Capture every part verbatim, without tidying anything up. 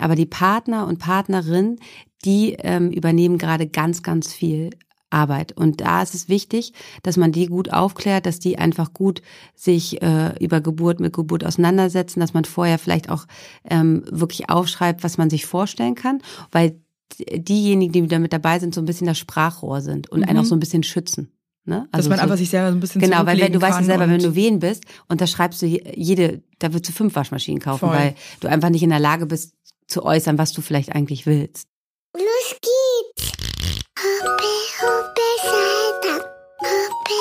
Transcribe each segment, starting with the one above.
Aber die Partner und Partnerin, die ähm, übernehmen gerade ganz, ganz viel Arbeit. Und da ist es wichtig, dass man die gut aufklärt, dass die einfach gut sich äh, über Geburt mit Geburt auseinandersetzen, dass man vorher vielleicht auch ähm, wirklich aufschreibt, was man sich vorstellen kann, weil diejenigen, die da mit dabei sind, so ein bisschen das Sprachrohr sind und mhm. einen auch so ein bisschen schützen. Ne? Also dass man so, einfach sich selber so ein bisschen genau, weil wenn du weißt ja selber, wenn du Wehen bist und da schreibst du jede, da würdest du fünf Waschmaschinen kaufen, voll. weil du einfach nicht in der Lage bist zu äußern, was du vielleicht eigentlich willst. Los geht's! Hoppe, hoppe, Seite. Hoppe,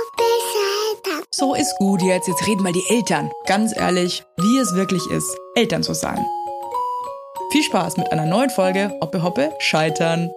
hoppe, Seite. So ist gut jetzt, jetzt reden mal die Eltern. Ganz ehrlich, wie es wirklich ist, Eltern zu sein. Viel Spaß mit einer neuen Folge Hoppe, hoppe, scheitern.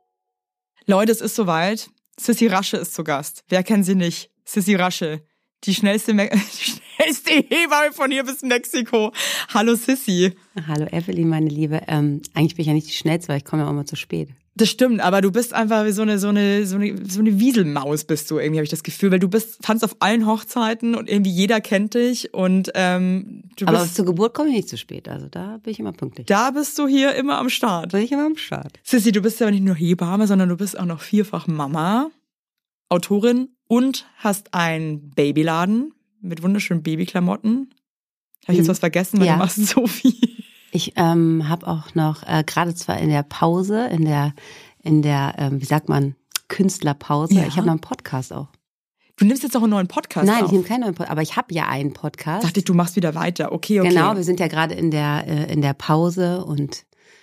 Leute, es ist soweit. Sissi Rasche ist zu Gast. Wer kennt sie nicht? Sissi Rasche, die schnellste, Me- die schnellste Hebamme von hier bis Mexiko. Hallo Sissi. Hallo Evelyn, meine Liebe. Ähm, eigentlich bin ich ja nicht die Schnellste, weil ich komme ja auch immer zu spät. Das stimmt, aber du bist einfach wie so eine, so eine, so eine, so eine Wieselmaus bist du irgendwie, habe ich das Gefühl, weil du bist, tanzt auf allen Hochzeiten und irgendwie jeder kennt dich und ähm, du Aber bist, zur Geburt komme ich nicht zu spät, also da bin ich immer pünktlich. da bist du hier immer am Start. bin ich immer am Start. Sissi, du bist ja nicht nur Hebamme, sondern du bist auch noch vierfach Mama, Autorin und hast einen Babyladen mit wunderschönen Babyklamotten. Habe ich jetzt was vergessen, weil Ja. du machst so viel. Ich ähm, habe auch noch, äh, gerade zwar in der Pause, in der, in der, ähm, wie sagt man, Künstlerpause, Ja. ich habe noch einen Podcast auch. Du nimmst jetzt auch einen neuen Podcast Nein, auf. ich nehme keinen neuen Podcast, aber ich habe ja einen Podcast. Dachte ich, du machst wieder weiter. Okay, okay. Genau, wir sind ja gerade in der, äh, in der Pause und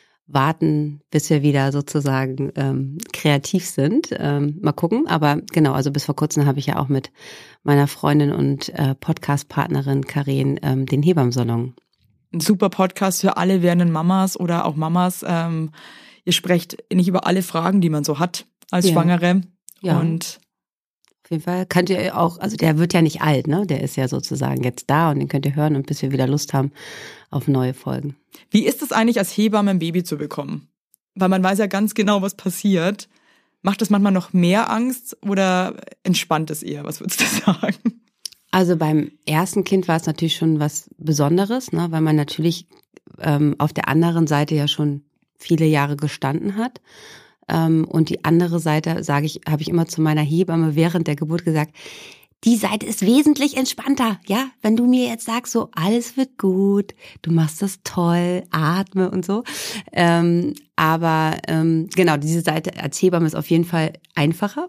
warten, bis wir wieder sozusagen ähm, kreativ sind. Ähm, mal gucken, aber genau, also bis vor kurzem habe ich ja auch mit meiner Freundin und äh, Podcast-Partnerin Karin ähm, den Hebammensalon. Ein super Podcast für alle werdenden Mamas oder auch Mamas. Ähm, ihr sprecht nicht über alle Fragen, die man so hat als Ja. Schwangere. Ja. Und Auf jeden Fall könnt ihr auch, also der wird ja nicht alt, ne? Der ist ja sozusagen jetzt da und den könnt ihr hören und bis wir wieder Lust haben auf neue Folgen. wie ist es eigentlich, als Hebamme ein Baby zu bekommen? Weil man weiß ja ganz genau, was passiert. Macht das manchmal noch mehr Angst oder entspannt es eher? Was würdest du sagen? Also beim ersten Kind war es natürlich schon was Besonderes, ne? Weil man natürlich ähm, auf der anderen Seite ja schon viele Jahre gestanden hat. Ähm, und die andere Seite, sage ich, habe ich immer zu meiner Hebamme während der Geburt gesagt, die Seite ist wesentlich entspannter, ja? Wenn du mir jetzt sagst, so alles wird gut, du machst das toll, atme und so. Ähm, aber ähm, genau, diese Seite als Hebamme ist auf jeden Fall einfacher,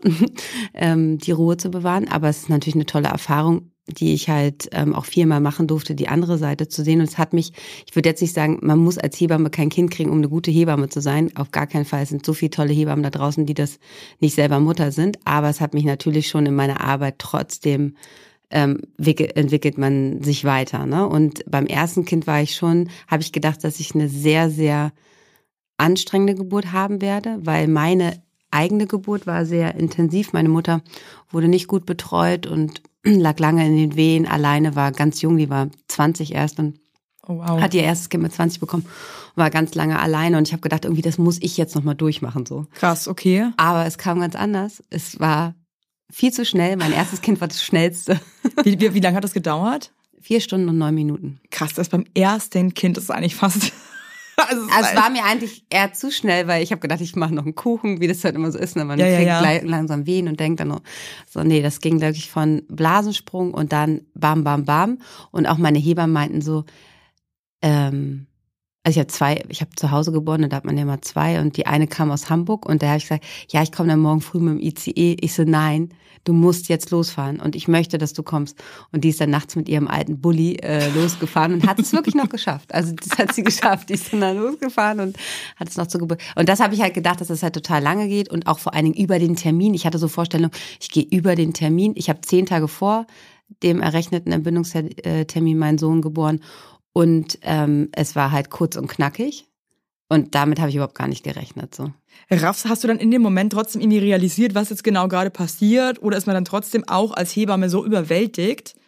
ähm, die Ruhe zu bewahren. Aber es ist natürlich eine tolle Erfahrung, die ich halt ähm, auch viermal machen durfte, die andere Seite zu sehen. Und es hat mich, ich würde jetzt nicht sagen, man muss als Hebamme kein Kind kriegen, um eine gute Hebamme zu sein. Auf gar keinen Fall. Es sind so viele tolle Hebammen da draußen, die das nicht selber Mutter sind. Aber es hat mich natürlich schon in meiner Arbeit trotzdem ähm, entwickelt man sich weiter. Ne? Und beim ersten Kind war ich schon, habe ich gedacht, dass ich eine sehr, sehr anstrengende Geburt haben werde, weil meine eigene Geburt war sehr intensiv. Meine Mutter wurde nicht gut betreut und lag lange in den Wehen, alleine, war ganz jung, die war zwanzig erst und Oh, wow. hat ihr erstes Kind mit zwanzig bekommen, war ganz lange alleine und ich habe gedacht, irgendwie das muss ich jetzt nochmal durchmachen so. Krass, okay. Aber es kam ganz anders. Es war viel zu schnell. Mein erstes Kind war das schnellste. Wie, wie, wie lange hat das gedauert? Vier Stunden und neun Minuten. Krass, das beim ersten Kind ist eigentlich fast... Also es war mir eigentlich eher zu schnell, weil ich habe gedacht, ich mache noch einen Kuchen, wie das halt immer so ist. Ne? Man Ja, ja, kriegt ja. gleich langsam Wehen und denkt dann noch, so nee, das ging wirklich von Blasensprung und dann bam, bam, bam. Und auch meine Hebammen meinten so, ähm, also ich habe zwei, ich habe zu Hause geboren und da hat man ja mal zwei und die eine kam aus Hamburg und da habe ich gesagt, ja, ich komme dann morgen früh mit dem I C E. Ich so, nein, du musst jetzt losfahren und ich möchte, dass du kommst. Und die ist dann nachts mit ihrem alten Bulli äh, losgefahren und hat es wirklich noch geschafft. Also das hat sie geschafft. Die ist dann da losgefahren und hat es noch zur Geburt. Und das habe ich halt gedacht, dass das halt total lange geht und auch vor allen Dingen über den Termin. Ich hatte so Vorstellung, ich gehe über den Termin. Ich habe zehn Tage vor dem errechneten Entbindungstermin meinen Sohn geboren und ähm, es war halt kurz und knackig. Und damit habe ich überhaupt gar nicht gerechnet. So. Raffs, hast du dann in dem Moment trotzdem irgendwie realisiert, was jetzt genau gerade passiert? Oder ist man dann trotzdem auch als Hebamme so überwältigt?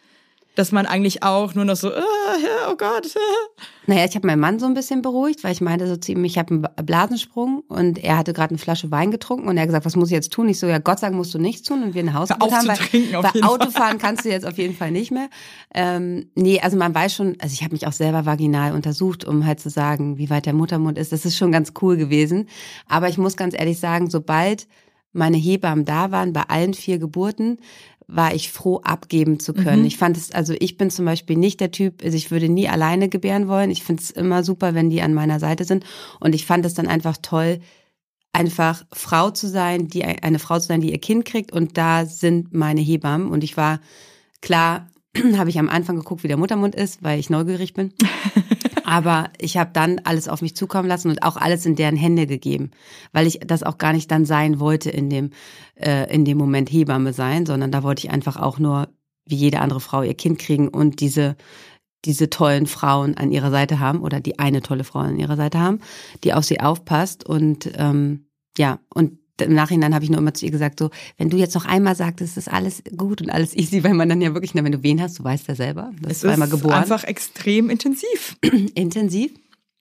dass man eigentlich auch nur noch so, oh Gott. Naja, ich habe meinen Mann so ein bisschen beruhigt, weil ich meinte so zu ihm, ich habe einen Blasensprung und er hatte gerade eine Flasche Wein getrunken und er hat gesagt, was muss ich jetzt tun? Ich so, ja, Gott sei Dank musst du nichts tun und wir ein Hausgebot haben, weil, weil Autofahren kannst du jetzt auf jeden Fall nicht mehr. Ähm, nee, also man weiß schon, also ich habe mich auch selber vaginal untersucht, um halt zu sagen, wie weit der Muttermund ist. Das ist schon ganz cool gewesen. Aber ich muss ganz ehrlich sagen, sobald meine Hebammen da waren, bei allen vier Geburten, war ich froh, abgeben zu können. Mhm. Ich fand es, also ich bin zum Beispiel nicht der Typ, also ich würde nie alleine gebären wollen. Ich finde es immer super, wenn die an meiner Seite sind. Und ich fand es dann einfach toll, einfach Frau zu sein, die eine Frau zu sein, die ihr Kind kriegt. Und da sind meine Hebammen. Und ich war, klar, habe ich am Anfang geguckt, wie der Muttermund ist, weil ich neugierig bin. Aber ich habe dann alles auf mich zukommen lassen und auch alles in deren Hände gegeben, weil ich das auch gar nicht dann sein wollte in dem äh, in dem Moment Hebamme sein, sondern da wollte ich einfach auch nur wie jede andere Frau ihr Kind kriegen und diese diese tollen Frauen an ihrer Seite haben oder die eine tolle Frau an ihrer Seite haben, die auf sie aufpasst und ähm, ja und im Nachhinein habe ich nur immer zu ihr gesagt, so, wenn du jetzt noch einmal sagtest, ist alles gut und alles easy, weil man dann ja wirklich, na, wenn du wen hast, du weißt ja selber, du bist zweimal geboren. Es ist einfach extrem intensiv. Intensiv.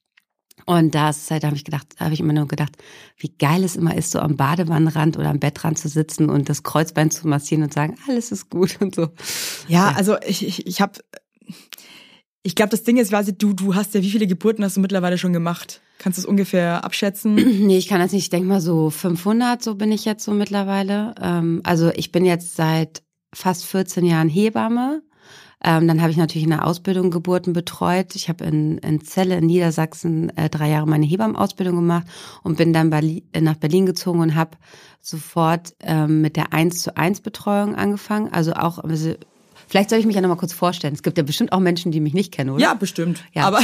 Und das, da habe ich gedacht, habe ich immer nur gedacht, wie geil es immer ist, so am Badewannenrand oder am Bettrand zu sitzen und das Kreuzbein zu massieren und sagen, alles ist gut und so. Ja, ja. also ich, ich, ich habe, ich glaube, das Ding ist, quasi, du, du hast ja, wie viele Geburten hast du mittlerweile schon gemacht? Kannst du es ungefähr abschätzen? Nee, ich kann das nicht. Ich denke mal so fünfhundert, so bin ich jetzt so mittlerweile. Also ich bin jetzt seit fast vierzehn Jahren Hebamme. Dann habe ich natürlich in der Ausbildung Geburten betreut. Ich habe in, in Celle in Niedersachsen äh, drei Jahre meine Hebammenausbildung gemacht und bin dann Berlin, nach Berlin gezogen und habe sofort ähm, mit der eins zu eins Betreuung angefangen. Also auch... Also, vielleicht soll ich mich ja noch mal kurz vorstellen. Es gibt ja bestimmt auch Menschen, die mich nicht kennen, oder? Ja, bestimmt. Ja. Aber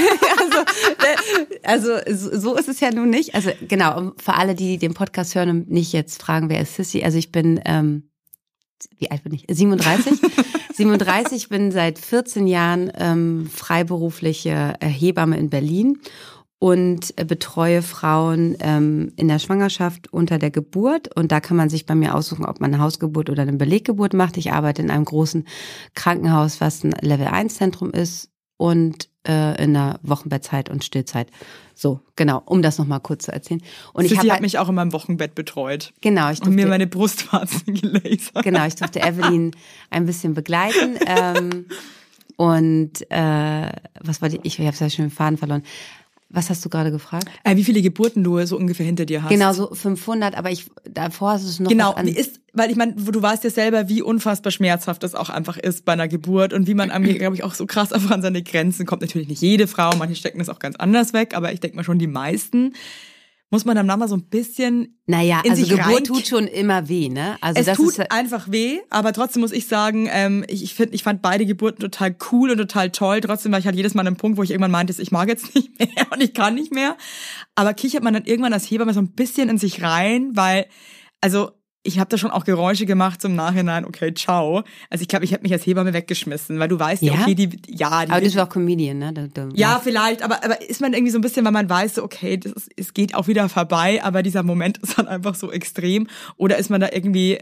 also, also so ist es ja nun nicht. Also genau, für alle, die den Podcast hören und nicht jetzt fragen, wer ist Sissy? Also ich bin, ähm, wie alt bin ich? siebenunddreißig. siebenunddreißig, bin seit vierzehn Jahren ähm, freiberufliche Hebamme in Berlin und betreue Frauen ähm, in der Schwangerschaft unter der Geburt. Und da kann man sich bei mir aussuchen, ob man eine Hausgeburt oder eine Beleggeburt macht. Ich arbeite in einem großen Krankenhaus, was ein Level eins Zentrum ist und äh, in der Wochenbettzeit und Stillzeit. So, genau, um das nochmal kurz zu erzählen. Und Sissy ich habe hat mich auch in meinem Wochenbett betreut. Genau, ich durfte, und mir meine Brustwarzen gelasert. Genau, ich durfte Evelyn ein bisschen begleiten. Ähm, und äh, was war die? Ich, ich habe ja schon den Faden verloren. Was hast du gerade gefragt? Äh, wie viele Geburten du so ungefähr hinter dir hast? Genau, so fünfhundert, aber ich davor hast du es noch genau, was an... ist, weil ich meine, du weißt ja selber, wie unfassbar schmerzhaft das auch einfach ist bei einer Geburt und wie man an mir, glaube ich, auch so krass einfach an seine Grenzen kommt. Natürlich nicht jede Frau, manche stecken das auch ganz anders weg, aber ich denke mal schon die meisten. Muss man dann mal so ein bisschen Naja, in also sich Geburt rein... tut schon immer weh, ne? Also es das tut ist einfach weh, aber trotzdem muss ich sagen, ähm, ich, ich, find, ich fand beide Geburten total cool und total toll. Trotzdem war ich halt jedes Mal an einem Punkt, wo ich irgendwann meinte, ich mag jetzt nicht mehr und ich kann nicht mehr. Aber kichert man dann irgendwann als Hebamme so ein bisschen in sich rein, weil, also ich habe da schon auch Geräusche gemacht zum Nachhinein, okay, ciao. Also ich glaube, ich hätte mich als Hebamme weggeschmissen, weil du weißt ja, Ja? okay, die, ja. Die, aber du bist auch Comedian, ne? Du, du, ja, vielleicht, aber, aber ist man irgendwie so ein bisschen, weil man weiß, so, okay, das ist, es geht auch wieder vorbei, aber dieser Moment ist dann einfach so extrem. Oder ist man da irgendwie,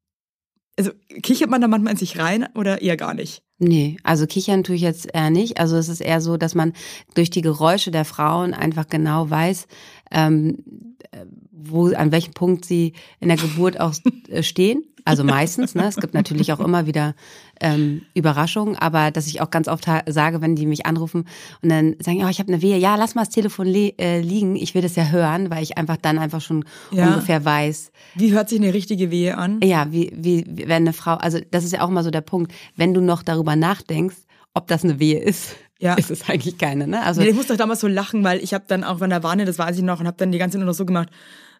also kichert man da manchmal in sich rein oder eher gar nicht? Nee, also kichern tue ich jetzt eher nicht. Also es ist eher so, dass man durch die Geräusche der Frauen einfach genau weiß, ähm, wo, an welchem Punkt sie in der Geburt auch stehen. Also meistens, ne? Es gibt natürlich auch immer wieder ähm, Überraschungen, aber dass ich auch ganz oft ha- sage, wenn die mich anrufen und dann sagen, oh, ich habe eine Wehe, ja, lass mal das Telefon le- äh, liegen, ich will das ja hören, weil ich einfach dann einfach schon ja. ungefähr weiß. Wie hört sich eine richtige Wehe an? Ja, wie, wie, wie wenn eine Frau, also das ist ja auch immer so der Punkt, wenn du noch darüber nachdenkst, ob das eine Wehe ist, ja. ist es eigentlich keine, ne? Also nee, ich musste doch damals so lachen, weil ich habe dann auch, wenn da war, ne, das weiß ich noch, und habe dann die ganze Zeit nur noch so gemacht,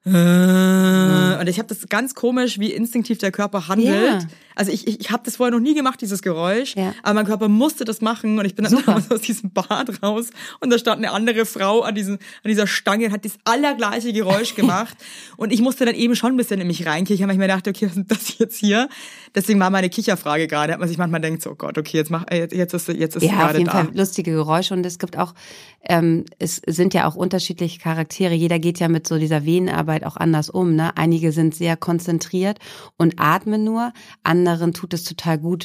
und ich habe das ganz komisch, wie instinktiv der Körper handelt. Ja. Also ich, ich, ich habe das vorher noch nie gemacht, dieses Geräusch. Ja. Aber mein Körper musste das machen. Und ich bin dann damals aus diesem Bad raus. Und da stand eine andere Frau an, diesen, an dieser Stange und hat das allergleiche Geräusch gemacht. Und ich musste dann eben schon ein bisschen in mich reinkichern, weil ich mir dachte, okay, was ist das jetzt hier? Deswegen war meine Kicherfrage gerade, hat man sich manchmal denkt, so, oh Gott, okay, jetzt mach, jetzt, jetzt ist, jetzt ist ja, gerade da. auf jeden Fall lustige Geräusche. Und es gibt auch, ähm, es sind ja auch unterschiedliche Charaktere. Jeder geht ja mit so dieser Venenarbeit auch anders um, ne? Einige sind sehr konzentriert und atmen nur, anderen tut es total gut,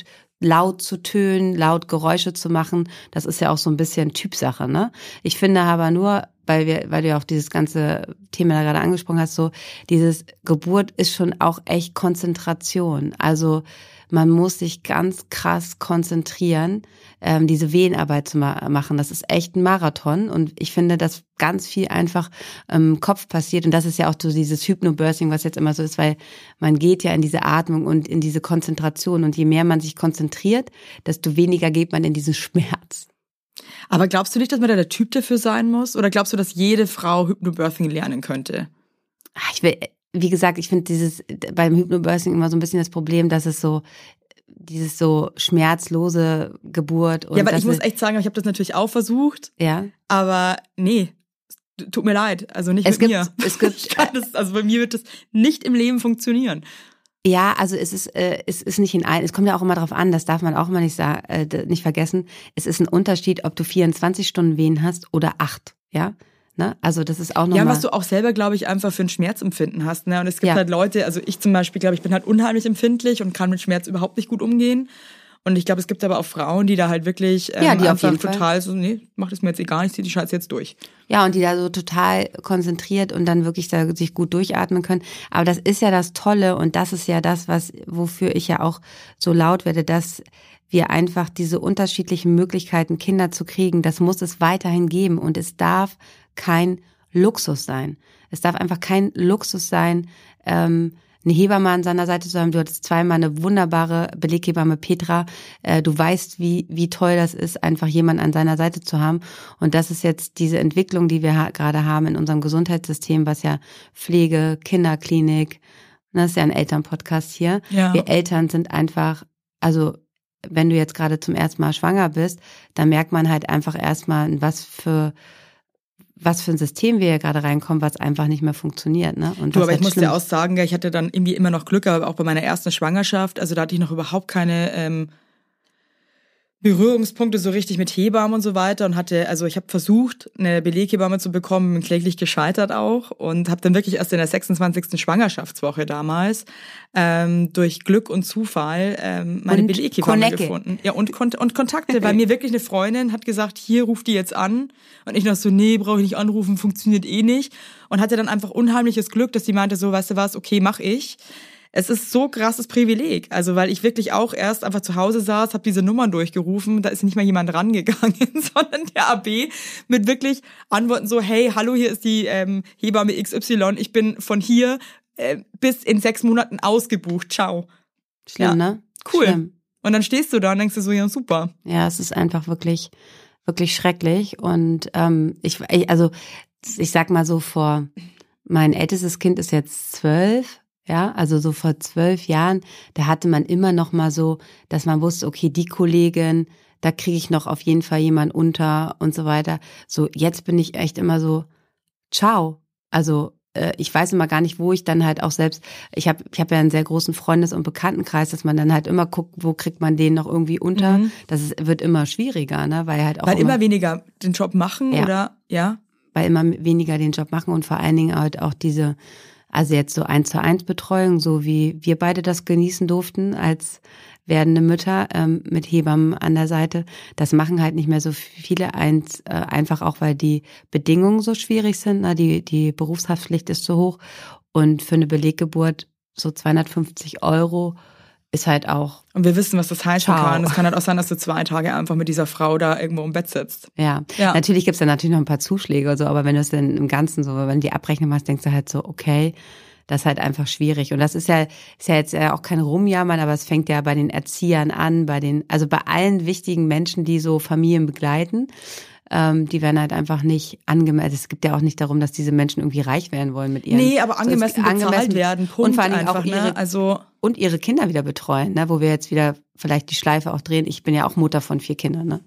laut zu tönen, laut Geräusche zu machen. Das ist ja auch so ein bisschen Typsache, ne? Ich finde aber nur, weil wir, weil du ja auch dieses ganze Thema da gerade angesprochen hast, so dieses Geburt ist schon auch echt Konzentration. Also man muss sich ganz krass konzentrieren, ähm, diese Wehenarbeit zu ma- machen. Das ist echt ein Marathon und ich finde, dass ganz viel einfach im Kopf passiert und das ist ja auch so dieses Hypnobirthing, was jetzt immer so ist, weil man geht ja in diese Atmung und in diese Konzentration und je mehr man sich konzentriert, desto weniger geht man in diesen Schmerz. Aber glaubst du nicht, dass man da der Typ dafür sein muss? Oder glaubst du, dass jede Frau Hypnobirthing lernen könnte? Ich will, wie gesagt, ich finde dieses beim Hypnobirthing immer so ein bisschen das Problem, dass es so dieses so schmerzlose Geburt und ja, aber das ich muss ist, echt sagen, ich habe das natürlich auch versucht. ja. Aber nee, tut mir leid, also nicht Es mit gibt, mir. es gibt, Ich kann das, also bei mir wird das nicht im Leben funktionieren. ja, also es ist, äh, es ist nicht in ein, es kommt ja auch immer darauf an, das darf man auch mal nicht sagen, äh, nicht vergessen. Es ist ein Unterschied, ob du vierundzwanzig Stunden Wehen hast oder acht, ja. Ne? Also das ist auch nochmal. Ja, was du auch selber, glaube ich, einfach für ein Schmerzempfinden hast. Ne? Und es gibt Ja. halt Leute, also ich zum Beispiel, glaube ich, bin halt unheimlich empfindlich und kann mit Schmerz überhaupt nicht gut umgehen. Und ich glaube, es gibt aber auch Frauen, die da halt wirklich ähm, Ja, die auf einfach jeden Fall. total so, nee, macht es mir jetzt egal, ich ziehe die Scheiße jetzt durch. Ja, und die da so total konzentriert und dann wirklich da sich gut durchatmen können. Aber das ist ja das Tolle und das ist ja das, was, wofür ich ja auch so laut werde, dass wir einfach diese unterschiedlichen Möglichkeiten, Kinder zu kriegen, das muss es weiterhin geben und es darf kein Luxus sein. Es darf einfach kein Luxus sein, ähm, eine Hebamme an seiner Seite zu haben. Du hattest zweimal eine wunderbare Beleghebamme Petra. Äh, du weißt, wie wie toll das ist, einfach jemanden an seiner Seite zu haben. Und das ist jetzt diese Entwicklung, die wir ha- gerade haben in unserem Gesundheitssystem, was ja Pflege, Kinderklinik, das ist ja ein Elternpodcast hier. Ja. Wir Eltern sind einfach, also wenn du jetzt gerade zum ersten Mal schwanger bist, dann merkt man halt einfach erstmal, in was für was für ein System wir hier gerade reinkommen, was einfach nicht mehr funktioniert. Ne? Und Du, was aber ich halt muss schlimm dir auch ist. sagen, ich hatte dann irgendwie immer noch Glück, aber auch bei meiner ersten Schwangerschaft, also da hatte ich noch überhaupt keine ähm, Berührungspunkte so richtig mit Hebammen und so weiter und hatte, also ich habe versucht, eine Beleghebamme zu bekommen, bin kläglich gescheitert auch und habe dann wirklich erst in der sechsundzwanzigsten Schwangerschaftswoche damals ähm, durch Glück und Zufall ähm, meine Und Beleghebamme Konecke. gefunden. Ja, und, Kon- und Kontakte, weil mir wirklich eine Freundin hat gesagt, hier, ruf die jetzt an. Und ich noch so, nee, brauche ich nicht anrufen, funktioniert eh nicht. Und hatte dann einfach unheimliches Glück, dass die meinte so, weißt du was, okay, mach ich. Es ist so krasses Privileg, also weil ich wirklich auch erst einfach zu Hause saß, habe diese Nummern durchgerufen, da ist nicht mal jemand rangegangen, sondern der A B mit wirklich Antworten so, hey, hallo, hier ist die ähm, Hebamme X Y, ich bin von hier äh, bis in sechs Monaten ausgebucht, ciao. Schlimm, Ja. ne? Cool. Schlimm. Und dann stehst du da und denkst dir so, ja super. Ja, es ist einfach wirklich, wirklich schrecklich. Und ähm, ich, ich- also ich sag mal so, vor mein ältestes Kind ist jetzt zwölf. Ja, also so vor zwölf Jahren, da hatte man immer noch mal so, dass man wusste, okay, die Kollegin, da kriege ich noch auf jeden Fall jemand unter und so weiter. So, jetzt bin ich echt immer so, ciao. Also äh, ich weiß immer gar nicht, wo ich dann halt auch selbst, ich habe ich hab ja einen sehr großen Freundes- und Bekanntenkreis, dass man dann halt immer guckt, wo kriegt man den noch irgendwie unter. Mhm. Das ist, wird immer schwieriger, ne, weil halt auch Weil immer, immer weniger den Job machen Ja. oder, ja? weil immer weniger den Job machen und vor allen Dingen halt auch diese, also jetzt so eins zu eins Betreuung, so wie wir beide das genießen durften als werdende Mütter ähm, mit Hebammen an der Seite. Das machen halt nicht mehr so viele, eins, äh, einfach auch, weil die Bedingungen so schwierig sind. Na, die, die Berufshaftpflicht ist zu hoch und für eine Beleggeburt so zweihundertfünfzig Euro ist halt auch, Und wir wissen, was das heißen Ciao. kann. Es kann halt auch sein, dass du zwei Tage einfach mit dieser Frau da irgendwo im Bett sitzt. ja. Ja. Natürlich gibt's da natürlich noch ein paar Zuschläge und so, aber wenn du es dann im Ganzen so, wenn du die Abrechnung machst, denkst du halt so, okay, das ist halt einfach schwierig. Und das ist ja, ist ja jetzt ja auch kein Rumjammern, aber es fängt ja bei den Erziehern an, bei den, also bei allen wichtigen Menschen, die so Familien begleiten. Ähm, die werden halt einfach nicht angemessen. Es gibt ja auch nicht darum, dass diese Menschen irgendwie reich werden wollen mit ihren. Nee, aber So, es- angemessen bezahlt werden, Punkt und vor allen Dingen einfach, auch ihre, ne? Also, und ihre Kinder wieder betreuen, ne? Wo wir jetzt wieder vielleicht die Schleife auch drehen. Ich bin ja auch Mutter von vier Kindern, ne?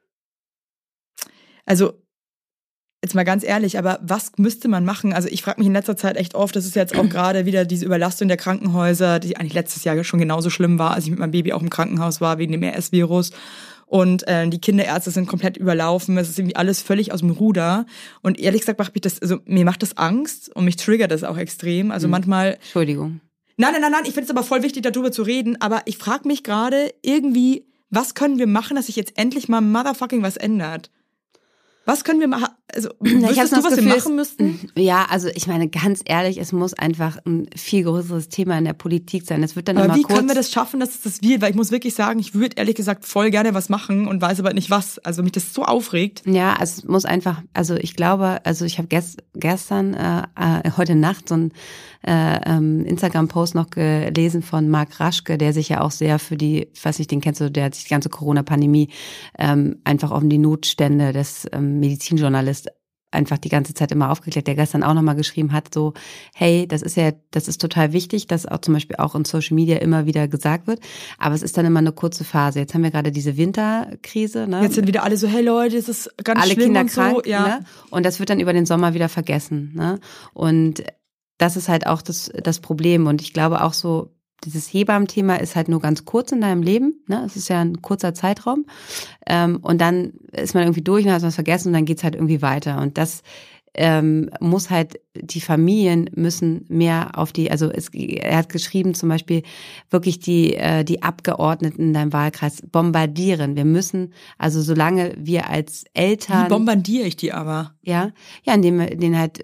also, jetzt mal ganz ehrlich, aber was müsste man machen? Also ich frage mich in letzter Zeit echt oft, das ist jetzt auch gerade wieder diese Überlastung der Krankenhäuser, die eigentlich letztes Jahr schon genauso schlimm war, als ich mit meinem Baby auch im Krankenhaus war, wegen dem R S-Virus. Und äh, die Kinderärzte sind komplett überlaufen, es ist irgendwie alles völlig aus dem Ruder. Und ehrlich gesagt macht mich das, also mir macht das Angst und mich triggert das auch extrem. Also Mhm. manchmal, Entschuldigung. Nein, nein, nein, nein, ich finde es aber voll wichtig, darüber zu reden, aber ich frage mich gerade irgendwie, was können wir machen, dass sich jetzt endlich mal motherfucking was ändert? Was können wir machen? Also, wüsstest du, was Gefühl, wir machen müssten? Ja, also ich meine, ganz ehrlich, es muss einfach ein viel größeres Thema in der Politik sein. Es wird dann aber immer wie kurz... können wir das schaffen, dass es das wird? Weil ich muss wirklich sagen, ich würde ehrlich gesagt voll gerne was machen und weiß aber nicht was. Also mich das so aufregt. Ja, also es muss einfach, also ich glaube, also ich habe gest, gestern, äh, äh, heute Nacht so ein äh, ähm, Instagram-Post noch gelesen von Marc Raschke, der sich ja auch sehr für die, ich weiß nicht, den kennst du, der hat sich die ganze Corona-Pandemie ähm, einfach um die Notstände des ähm, Medizinjournalist einfach die ganze Zeit immer aufgeklärt, der gestern auch nochmal geschrieben hat, so, hey, das ist ja, das ist total wichtig, dass auch zum Beispiel auch in Social Media immer wieder gesagt wird, aber es ist dann immer eine kurze Phase. Jetzt haben wir gerade diese Winterkrise, ne? Jetzt sind wieder alle so, hey Leute, es ist ganz alle schlimm Kinder und so. krank, Ja. ne? Und das wird dann über den Sommer wieder vergessen, ne? Und das ist halt auch das, das Problem. Und ich glaube auch so, dieses Hebammen-Thema ist halt nur ganz kurz in deinem Leben, ne? Es ist ja ein kurzer Zeitraum. Ähm, und dann ist man irgendwie durch und hat was vergessen und dann geht's halt irgendwie weiter. Und das ähm, muss halt, die Familien müssen mehr auf die, also es, er hat geschrieben zum Beispiel wirklich die äh, die Abgeordneten in deinem Wahlkreis bombardieren. Wir müssen, also solange wir als Eltern... Wie bombardiere ich die aber? Ja, ja, indem wir denen halt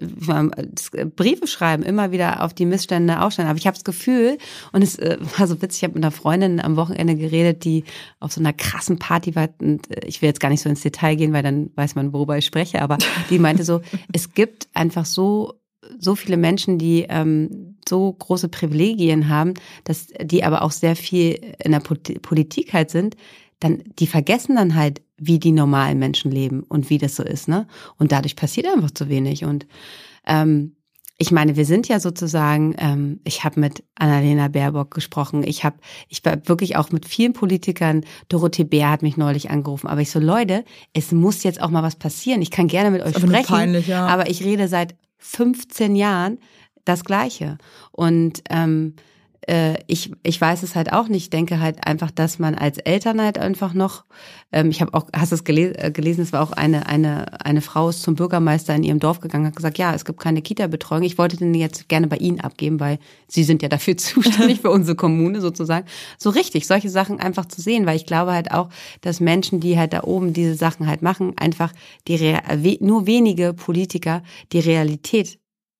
Briefe schreiben, immer wieder auf die Missstände aufstellen. Aber ich habe das Gefühl, und es war so witzig, ich habe mit einer Freundin am Wochenende geredet, die auf so einer krassen Party war, und ich will jetzt gar nicht so ins Detail gehen, weil dann weiß man, worüber ich spreche, aber die meinte so, es gibt einfach so so viele Menschen, die ähm, so große Privilegien haben, dass die aber auch sehr viel in der Politik halt sind, dann die vergessen dann halt, wie die normalen Menschen leben und wie das so ist, ne? Und dadurch passiert einfach zu wenig. Und ähm, ich meine, wir sind ja sozusagen, ähm, ich habe mit Annalena Baerbock gesprochen, ich habe, ich war wirklich auch mit vielen Politikern, Dorothee Bär hat mich neulich angerufen, aber ich so, Leute, es muss jetzt auch mal was passieren. Ich kann gerne mit euch aber sprechen, peinlich, ja. aber ich rede seit fünfzehn Jahren das Gleiche. Und ähm, äh, ich ich weiß es halt auch nicht. Ich denke halt einfach, dass man als Eltern halt einfach noch, ähm, ich habe auch, hast du es gelesen, äh, gelesen, es war auch eine eine eine Frau ist zum Bürgermeister in ihrem Dorf gegangen, hat gesagt, ja, es gibt keine Kita-Betreuung. Ich wollte den jetzt gerne bei Ihnen abgeben, weil Sie sind ja dafür zuständig für unsere Kommune sozusagen. So richtig, solche Sachen einfach zu sehen, weil ich glaube halt auch, dass Menschen, die halt da oben diese Sachen halt machen, einfach die Real, nur wenige Politiker die Realität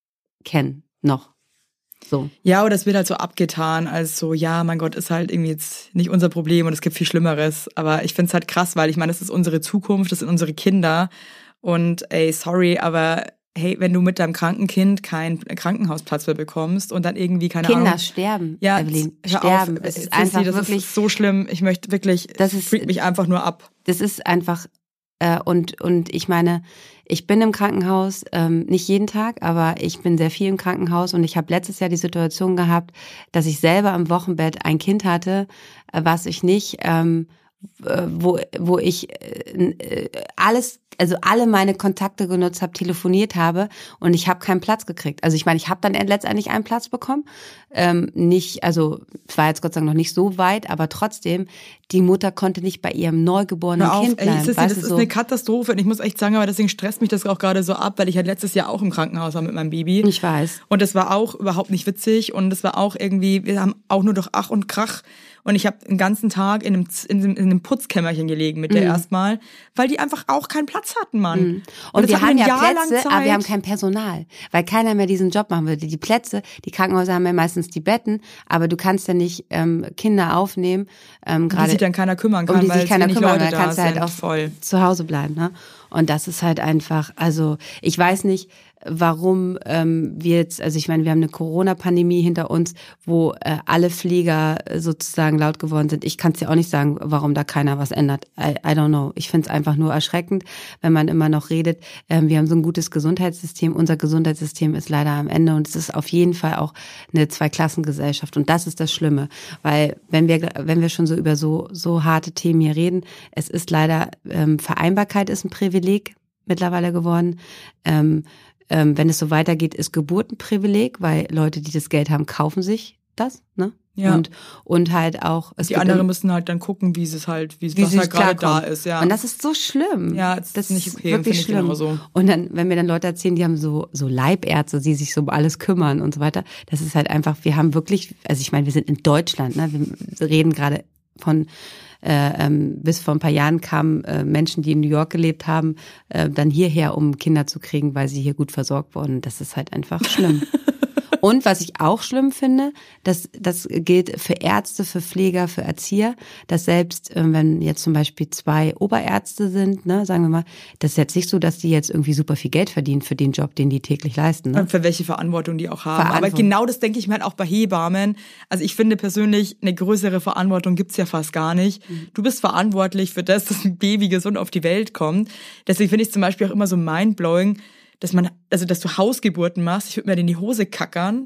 kennen noch. So. Ja, oder es wird halt so abgetan, als so, ja, mein Gott, ist halt irgendwie jetzt nicht unser Problem und es gibt viel Schlimmeres. Aber ich find's halt krass, weil ich meine, das ist unsere Zukunft, das sind unsere Kinder. Und ey, sorry, aber hey, wenn du mit deinem kranken Kind keinen Krankenhausplatz mehr bekommst und dann irgendwie, keine Kinder Ahnung. sterben, ja, Evelyn, hör sterben. Auf, Es ist Sissi, einfach das wirklich ist so schlimm. Ich möchte wirklich, das es ist, freakt mich einfach nur ab. Das ist einfach, äh, und, und ich meine, ich bin im Krankenhaus, ähm, nicht jeden Tag, aber ich bin sehr viel im Krankenhaus und ich habe letztes Jahr die Situation gehabt, dass ich selber am Wochenbett ein Kind hatte, äh, was ich nicht, ähm, wo wo ich äh, alles, also alle meine Kontakte genutzt habe, telefoniert habe und ich habe keinen Platz gekriegt. Also ich meine, ich habe dann letztendlich einen Platz bekommen. Ähm, nicht, also es war jetzt Gott sei Dank noch nicht so weit, aber trotzdem, die Mutter konnte nicht bei ihrem neugeborenen Hör auf, Kind bleiben. ey, Sissi, weißt das du, ist so. eine Katastrophe und ich muss echt sagen, aber deswegen stresst mich das auch gerade so ab, weil ich halt letztes Jahr auch im Krankenhaus war mit meinem Baby. Ich weiß. Und das war auch überhaupt nicht witzig und das war auch irgendwie, wir haben auch nur durch Ach und Krach und ich habe den ganzen Tag in einem, in einem, in einem Putzkämmerchen gelegen mit der Mhm. erstmal, weil die einfach auch keinen Platz hatten, Mann. Mhm. Und, Und wir das haben ein ja Jahr lang Plätze, Zeit. aber wir haben kein Personal, weil keiner mehr diesen Job machen würde. Die Plätze, die Krankenhäuser haben ja meistens die Betten, aber du kannst ja nicht ähm, Kinder aufnehmen, ähm, um die gerade sich dann keiner kümmern kann, um die weil sich keiner wenig kümmern, Leute dann da kannst du halt sind. auch Voll. zu Hause bleiben, ne? Und das ist halt einfach, also ich weiß nicht, warum ähm, wir jetzt, also ich meine, wir haben eine Corona-Pandemie hinter uns, wo äh, alle Flieger sozusagen laut geworden sind. Ich kann es ja auch nicht sagen, warum da keiner was ändert. I, I don't know. Ich finde es einfach nur erschreckend, wenn man immer noch redet, ähm, wir haben so ein gutes Gesundheitssystem. Unser Gesundheitssystem ist leider am Ende und es ist auf jeden Fall auch eine Zweiklassengesellschaft. Und das ist das Schlimme, weil wenn wir wenn wir schon so über so so harte Themen hier reden, es ist leider, ähm, Vereinbarkeit ist ein Privileg mittlerweile geworden. Ähm, ähm, wenn es so weitergeht, ist Geburt ein Privileg, weil Leute, die das Geld haben, kaufen sich das, ne? Ja. Und, und halt auch... Es die gibt anderen im, müssen halt dann gucken, wie es halt, wie, wie was sie halt gerade da klarkommen. ist. Ja. Und das ist so schlimm. Ja, das, das ist nicht okay, wirklich finde ich schlimm. genauso. Und dann, wenn mir dann Leute erzählen, die haben so, so Leibärzte, die sich so um alles kümmern und so weiter, das ist halt einfach, wir haben wirklich, also ich meine, wir sind in Deutschland, ne? Wir reden gerade von... Äh, ähm, bis vor ein paar Jahren kamen äh, Menschen, die in New York gelebt haben, äh, dann hierher, um Kinder zu kriegen, weil sie hier gut versorgt wurden. Das ist halt einfach schlimm. Und was ich auch schlimm finde, das, das gilt für Ärzte, für Pfleger, für Erzieher, dass selbst, äh, wenn jetzt zum Beispiel zwei Oberärzte sind, ne, sagen wir mal, das ist jetzt nicht so, dass die jetzt irgendwie super viel Geld verdienen für den Job, den die täglich leisten. Ne? Und für welche Verantwortung die auch haben. Aber genau das denke ich mir halt auch bei Hebammen. Also ich finde persönlich, eine größere Verantwortung gibt's ja fast gar nicht. Mhm. Du bist verantwortlich für das, dass ein Baby gesund auf die Welt kommt. Deswegen finde ich es zum Beispiel auch immer so mindblowing, dass man, also dass du Hausgeburten machst. Ich würde mir in die Hose kackern.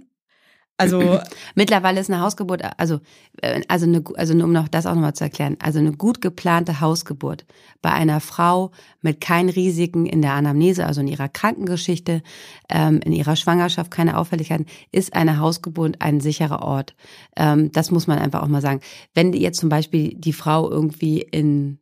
Also mittlerweile ist eine Hausgeburt, also also eine, also um noch das auch nochmal zu erklären, also eine gut geplante Hausgeburt bei einer Frau mit keinen Risiken in der Anamnese, also in ihrer Krankengeschichte, ähm, in ihrer Schwangerschaft, keine Auffälligkeiten, ist eine Hausgeburt ein sicherer Ort. Ähm, das muss man einfach auch mal sagen. Wenn jetzt zum Beispiel die Frau irgendwie in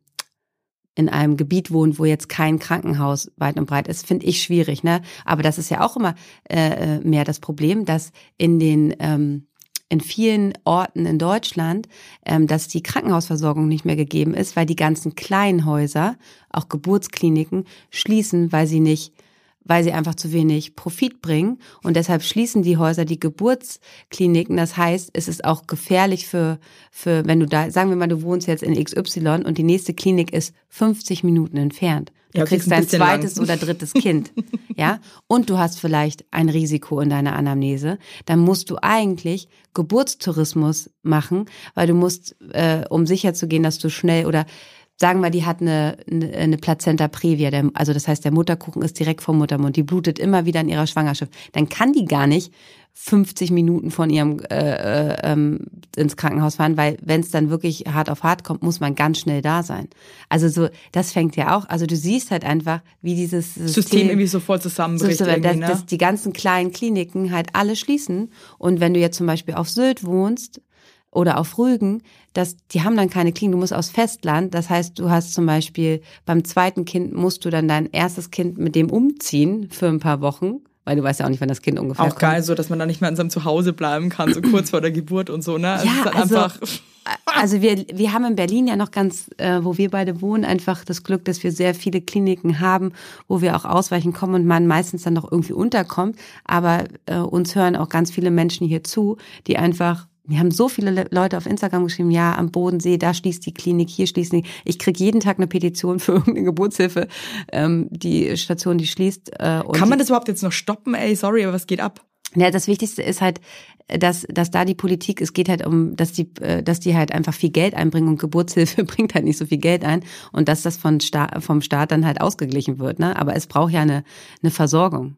in einem Gebiet wohnt, wo jetzt kein Krankenhaus weit und breit ist, finde ich schwierig, ne? Aber das ist ja auch immer äh, mehr das Problem, dass in den ähm, in vielen Orten in Deutschland, ähm, dass die Krankenhausversorgung nicht mehr gegeben ist, weil die ganzen kleinen Häuser, auch Geburtskliniken, schließen, weil sie nicht weil sie einfach zu wenig Profit bringen. Und deshalb schließen die Häuser die Geburtskliniken. Das heißt, es ist auch gefährlich für, für, wenn du da, sagen wir mal, du wohnst jetzt in X Y und die nächste Klinik ist fünfzig Minuten entfernt. Du ja, okay, kriegst dein zweites lang. oder drittes Kind. Ja? Und du hast vielleicht ein Risiko in deiner Anamnese. Dann musst du eigentlich Geburtstourismus machen, weil du musst, äh, um sicher zu gehen, dass du schnell oder sagen wir, die hat eine, eine Plazenta previa, der, also das heißt, der Mutterkuchen ist direkt vom Muttermund, die blutet immer wieder in ihrer Schwangerschaft. Dann kann die gar nicht fünfzig Minuten von ihrem äh, ähm, ins Krankenhaus fahren, weil wenn es dann wirklich hart auf hart kommt, muss man ganz schnell da sein. Also so, das fängt ja auch, also du siehst halt einfach, wie dieses System, System irgendwie sofort zusammenbricht. So, irgendwie, dass, ne? dass die ganzen kleinen Kliniken halt alle schließen. Und wenn du jetzt zum Beispiel auf Sylt wohnst, oder auf Rügen, dass die haben dann keine Klinik, du musst aus Festland, das heißt, du hast zum Beispiel beim zweiten Kind musst du dann dein erstes Kind mit dem umziehen für ein paar Wochen, weil du weißt ja auch nicht, wann das Kind ungefähr auch kommt. Auch geil, so dass man dann nicht mehr in seinem Zuhause bleiben kann, so kurz vor der Geburt und so, ne? Also ja, halt also, einfach also wir wir haben in Berlin ja noch ganz, äh, wo wir beide wohnen, einfach das Glück, dass wir sehr viele Kliniken haben, wo wir auch ausweichen kommen und man meistens dann noch irgendwie unterkommt, aber äh, uns hören auch ganz viele Menschen hier zu, die einfach wir haben so viele Leute auf Instagram geschrieben, ja, am Bodensee, da schließt die Klinik, hier schließt die. Ich kriege jeden Tag eine Petition für irgendeine Geburtshilfe, ähm, die Station, die schließt. Äh, und Kann man das überhaupt jetzt noch stoppen? Ey, sorry, aber was geht ab? Ja, das Wichtigste ist halt, dass dass da die Politik, es geht halt um, dass die dass die halt einfach viel Geld einbringen und Geburtshilfe bringt halt nicht so viel Geld ein und dass das von Sta- vom Staat dann halt ausgeglichen wird, ne? Aber es braucht ja eine eine Versorgung.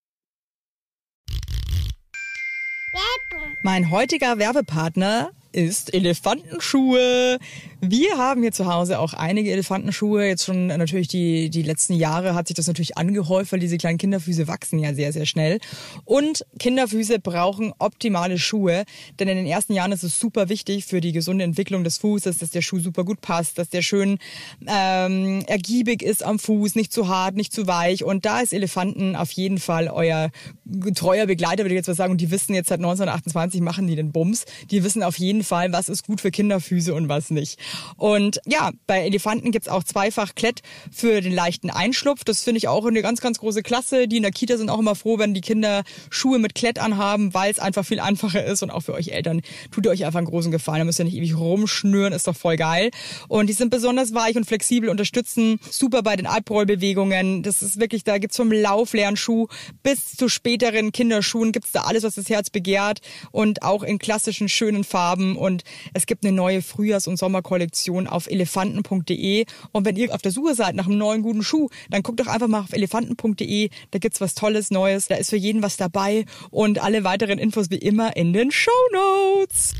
Mein heutiger Werbepartner ist Elefantenschuhe. Wir haben hier zu Hause auch einige Elefantenschuhe. Jetzt schon natürlich die die letzten Jahre hat sich das natürlich angehäuft, weil diese kleinen Kinderfüße wachsen ja sehr, sehr schnell. Und Kinderfüße brauchen optimale Schuhe, denn in den ersten Jahren ist es super wichtig für die gesunde Entwicklung des Fußes, dass der Schuh super gut passt, dass der schön ähm, ergiebig ist am Fuß, nicht zu hart, nicht zu weich. Und da ist Elefanten auf jeden Fall euer treuer Begleiter, würde ich jetzt mal sagen. Und die wissen jetzt seit neunzehnhundertachtundzwanzig, machen die den Bums. Die wissen auf jeden Fall, was ist gut für Kinderfüße und was nicht. Und ja, bei Elefanten gibt's auch zweifach Klett für den leichten Einschlupf. Das finde ich auch eine ganz, ganz große Klasse. Die in der Kita sind auch immer froh, wenn die Kinder Schuhe mit Klett anhaben, weil es einfach viel einfacher ist. Und auch für euch Eltern tut ihr euch einfach einen großen Gefallen. Da müsst ihr nicht ewig rumschnüren, ist doch voll geil. Und die sind besonders weich und flexibel, unterstützen super bei den Albrollbewegungen. Das ist wirklich, da gibt's vom Lauflernschuh bis zu späteren Kinderschuhen gibt's da alles, was das Herz begehrt. Und auch in klassischen, schönen Farben. Und es gibt eine neue Frühjahrs- und Sommerkollektion auf elefanten punkt de. Und wenn ihr auf der Suche seid nach einem neuen guten Schuh, dann guckt doch einfach mal auf elefanten punkt de. Da gibt's was Tolles, Neues. Da ist für jeden was dabei. Und alle weiteren Infos wie immer in den Shownotes.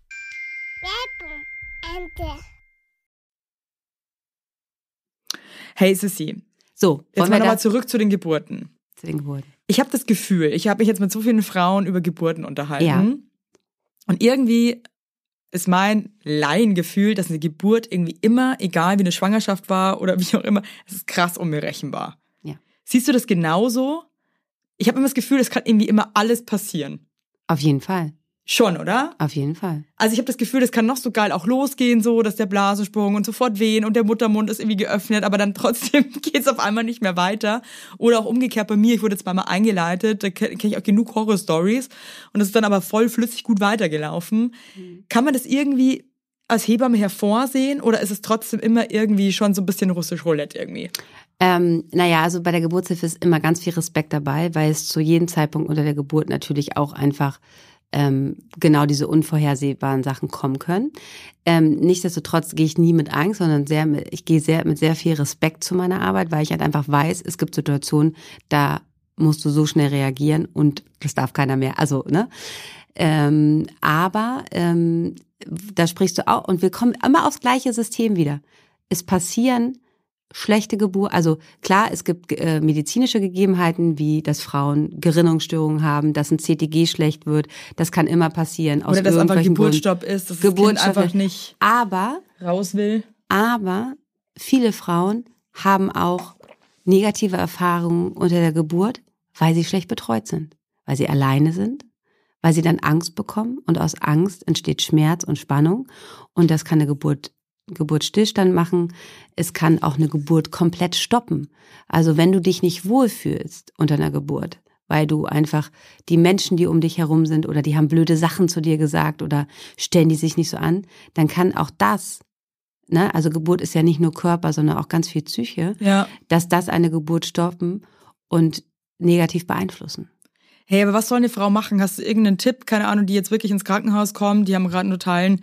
Hey Sissi. So, jetzt mal nochmal zurück zu den Geburten. Zu den Geburten. Ich habe das Gefühl, ich habe mich jetzt mit so vielen Frauen über Geburten unterhalten. Ja. Und irgendwie ist mein Laiengefühl, dass eine Geburt irgendwie immer, egal wie eine Schwangerschaft war oder wie auch immer, es ist krass unberechenbar. Ja. Siehst du das genauso? Ich habe immer das Gefühl, es kann irgendwie immer alles passieren. Auf jeden Fall. Schon, oder? Auf jeden Fall. Also ich habe das Gefühl, das kann noch so geil auch losgehen, so, dass der Blasensprung und sofort wehen und der Muttermund ist irgendwie geöffnet, aber dann trotzdem geht's auf einmal nicht mehr weiter. Oder auch umgekehrt bei mir, ich wurde zweimal eingeleitet, da kenne ich auch genug Horror-Stories und das ist dann aber voll flüssig gut weitergelaufen. Mhm. Kann man das irgendwie als Hebamme hervorsehen oder ist es trotzdem immer irgendwie schon so ein bisschen russisch Roulette irgendwie? Ähm, naja, also bei der Geburtshilfe ist immer ganz viel Respekt dabei, weil es zu jedem Zeitpunkt unter der Geburt natürlich auch einfach ähm, genau diese unvorhersehbaren Sachen kommen können. Ähm, nichtsdestotrotz gehe ich nie mit Angst, sondern sehr mit, ich gehe sehr mit sehr viel Respekt zu meiner Arbeit, weil ich halt einfach weiß, es gibt Situationen, da musst du so schnell reagieren und das darf keiner mehr. Also, ne? Ähm, aber ähm, da sprichst du auch, und wir kommen immer aufs gleiche System wieder. Es passieren schlechte Geburt, also klar, es gibt äh, medizinische Gegebenheiten, wie dass Frauen Gerinnungsstörungen haben, dass ein C T G schlecht wird, das kann immer passieren. Aus Oder dass einfach Geburtsstopp ist, dass das Kind einfach nicht aber, raus will. Aber viele Frauen haben auch negative Erfahrungen unter der Geburt, weil sie schlecht betreut sind, weil sie alleine sind, weil sie dann Angst bekommen und aus Angst entsteht Schmerz und Spannung und das kann eine Geburt Geburtsstillstand machen. Es kann auch eine Geburt komplett stoppen. Also wenn du dich nicht wohlfühlst unter einer Geburt, weil du einfach die Menschen, die um dich herum sind oder die haben blöde Sachen zu dir gesagt oder stellen die sich nicht so an, dann kann auch das, ne, also Geburt ist ja nicht nur Körper, sondern auch ganz viel Psyche, ja. dass das eine Geburt stoppen und negativ beeinflussen. Hey, aber was soll eine Frau machen? Hast du irgendeinen Tipp? Keine Ahnung, die jetzt wirklich ins Krankenhaus kommen, die haben gerade einen totalen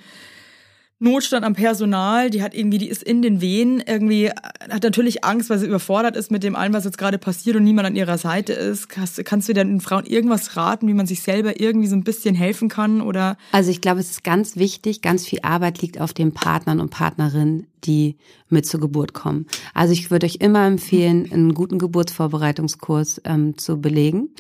Notstand am Personal, die hat irgendwie, die ist in den Wehen, irgendwie hat natürlich Angst, weil sie überfordert ist mit dem allem, was jetzt gerade passiert und niemand an ihrer Seite ist. Kannst, kannst du den Frauen irgendwas raten, wie man sich selber irgendwie so ein bisschen helfen kann, oder? Also ich glaube, es ist ganz wichtig, ganz viel Arbeit liegt auf den Partnern und Partnerinnen, die mit zur Geburt kommen. Also ich würde euch immer empfehlen, einen guten Geburtsvorbereitungskurs ähm, zu belegen,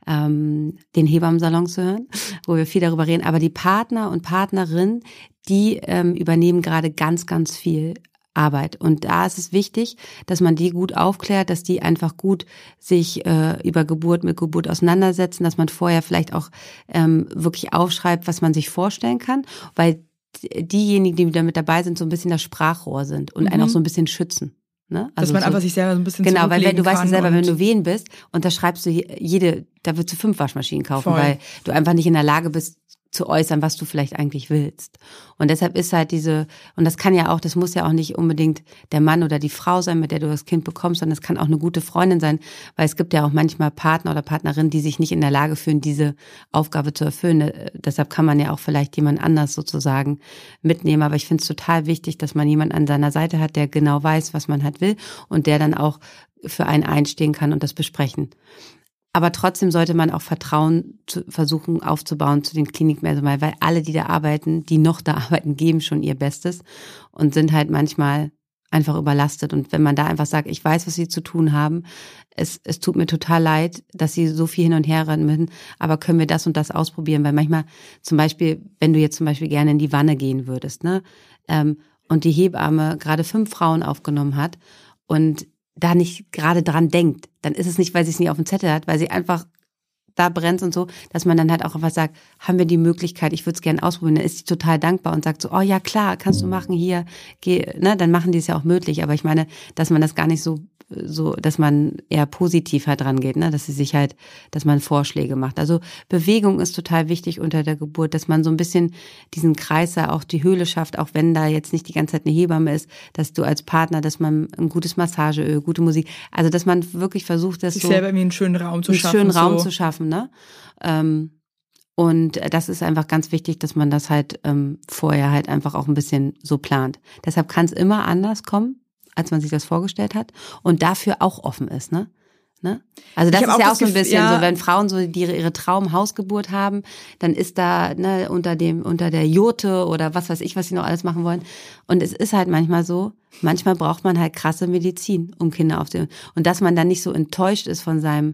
ähm, den Hebammensalon zu hören, wo wir viel darüber reden. Aber die Partner und Partnerinnen, die ähm, übernehmen gerade ganz, ganz viel Arbeit. Und da ist es wichtig, dass man die gut aufklärt, dass die einfach gut sich äh, über Geburt, mit Geburt auseinandersetzen, dass man vorher vielleicht auch ähm, wirklich aufschreibt, was man sich vorstellen kann, weil diejenigen, die da mit dabei sind, so ein bisschen das Sprachrohr sind und mhm. einen auch so ein bisschen schützen. Ne? Also dass man so, einfach sich selber so ein bisschen genau, weil wenn du weißt ja selber, wenn du Wehen bist und da schreibst du jede, da würdest du fünf Waschmaschinen kaufen, voll. Weil du einfach nicht in der Lage bist, zu äußern, was du vielleicht eigentlich willst. Und deshalb ist halt diese, und das kann ja auch, das muss ja auch nicht unbedingt der Mann oder die Frau sein, mit der du das Kind bekommst, sondern es kann auch eine gute Freundin sein, weil es gibt ja auch manchmal Partner oder Partnerinnen, die sich nicht in der Lage fühlen, diese Aufgabe zu erfüllen. Deshalb kann man ja auch vielleicht jemand anders sozusagen mitnehmen. Aber ich finde es total wichtig, dass man jemanden an seiner Seite hat, der genau weiß, was man halt will und der dann auch für einen einstehen kann und das besprechen. Aber trotzdem sollte man auch Vertrauen zu, versuchen aufzubauen zu den Klinikpersonal, weil alle, die da arbeiten, die noch da arbeiten, geben schon ihr Bestes und sind halt manchmal einfach überlastet. Und wenn man da einfach sagt, ich weiß, was sie zu tun haben, es, es tut mir total leid, dass sie so viel hin und her rennen müssen, aber können wir das und das ausprobieren? Weil manchmal zum Beispiel, wenn du jetzt zum Beispiel gerne in die Wanne gehen würdest, ne, ähm, und die Hebamme gerade fünf Frauen aufgenommen hat und da nicht gerade dran denkt, dann ist es nicht, weil sie es nicht auf dem Zettel hat, weil sie einfach da brennt und so, dass man dann halt auch einfach sagt, haben wir die Möglichkeit, ich würde es gerne ausprobieren, dann ist sie total dankbar und sagt so, oh ja klar, kannst du machen, hier, geh, ne, dann machen die es ja auch möglich, aber ich meine, dass man das gar nicht so, so, dass man eher positiv halt rangeht, ne, dass sie sich halt, dass man Vorschläge macht. Also Bewegung ist total wichtig unter der Geburt, dass man so ein bisschen diesen Kreis da auch die Höhle schafft, auch wenn da jetzt nicht die ganze Zeit eine Hebamme ist, dass du als Partner, dass man ein gutes Massageöl, gute Musik, also dass man wirklich versucht, das sich so selber irgendwie einen schönen Raum zu einen schaffen, schönen Raum so. zu schaffen, ne? Ähm, und das ist einfach ganz wichtig, dass man das halt ähm, vorher halt einfach auch ein bisschen so plant. Deshalb kann es immer anders kommen, als man sich das vorgestellt hat und dafür auch offen ist, ne? Ne? Also das ist ja auch so ein bisschen ja. so, wenn Frauen so die ihre Traumhausgeburt haben, dann ist da ne unter dem unter der Jurte oder was weiß ich, was sie noch alles machen wollen. Und es ist halt manchmal so, manchmal braucht man halt krasse Medizin, um Kinder auf den und dass man dann nicht so enttäuscht ist von seinem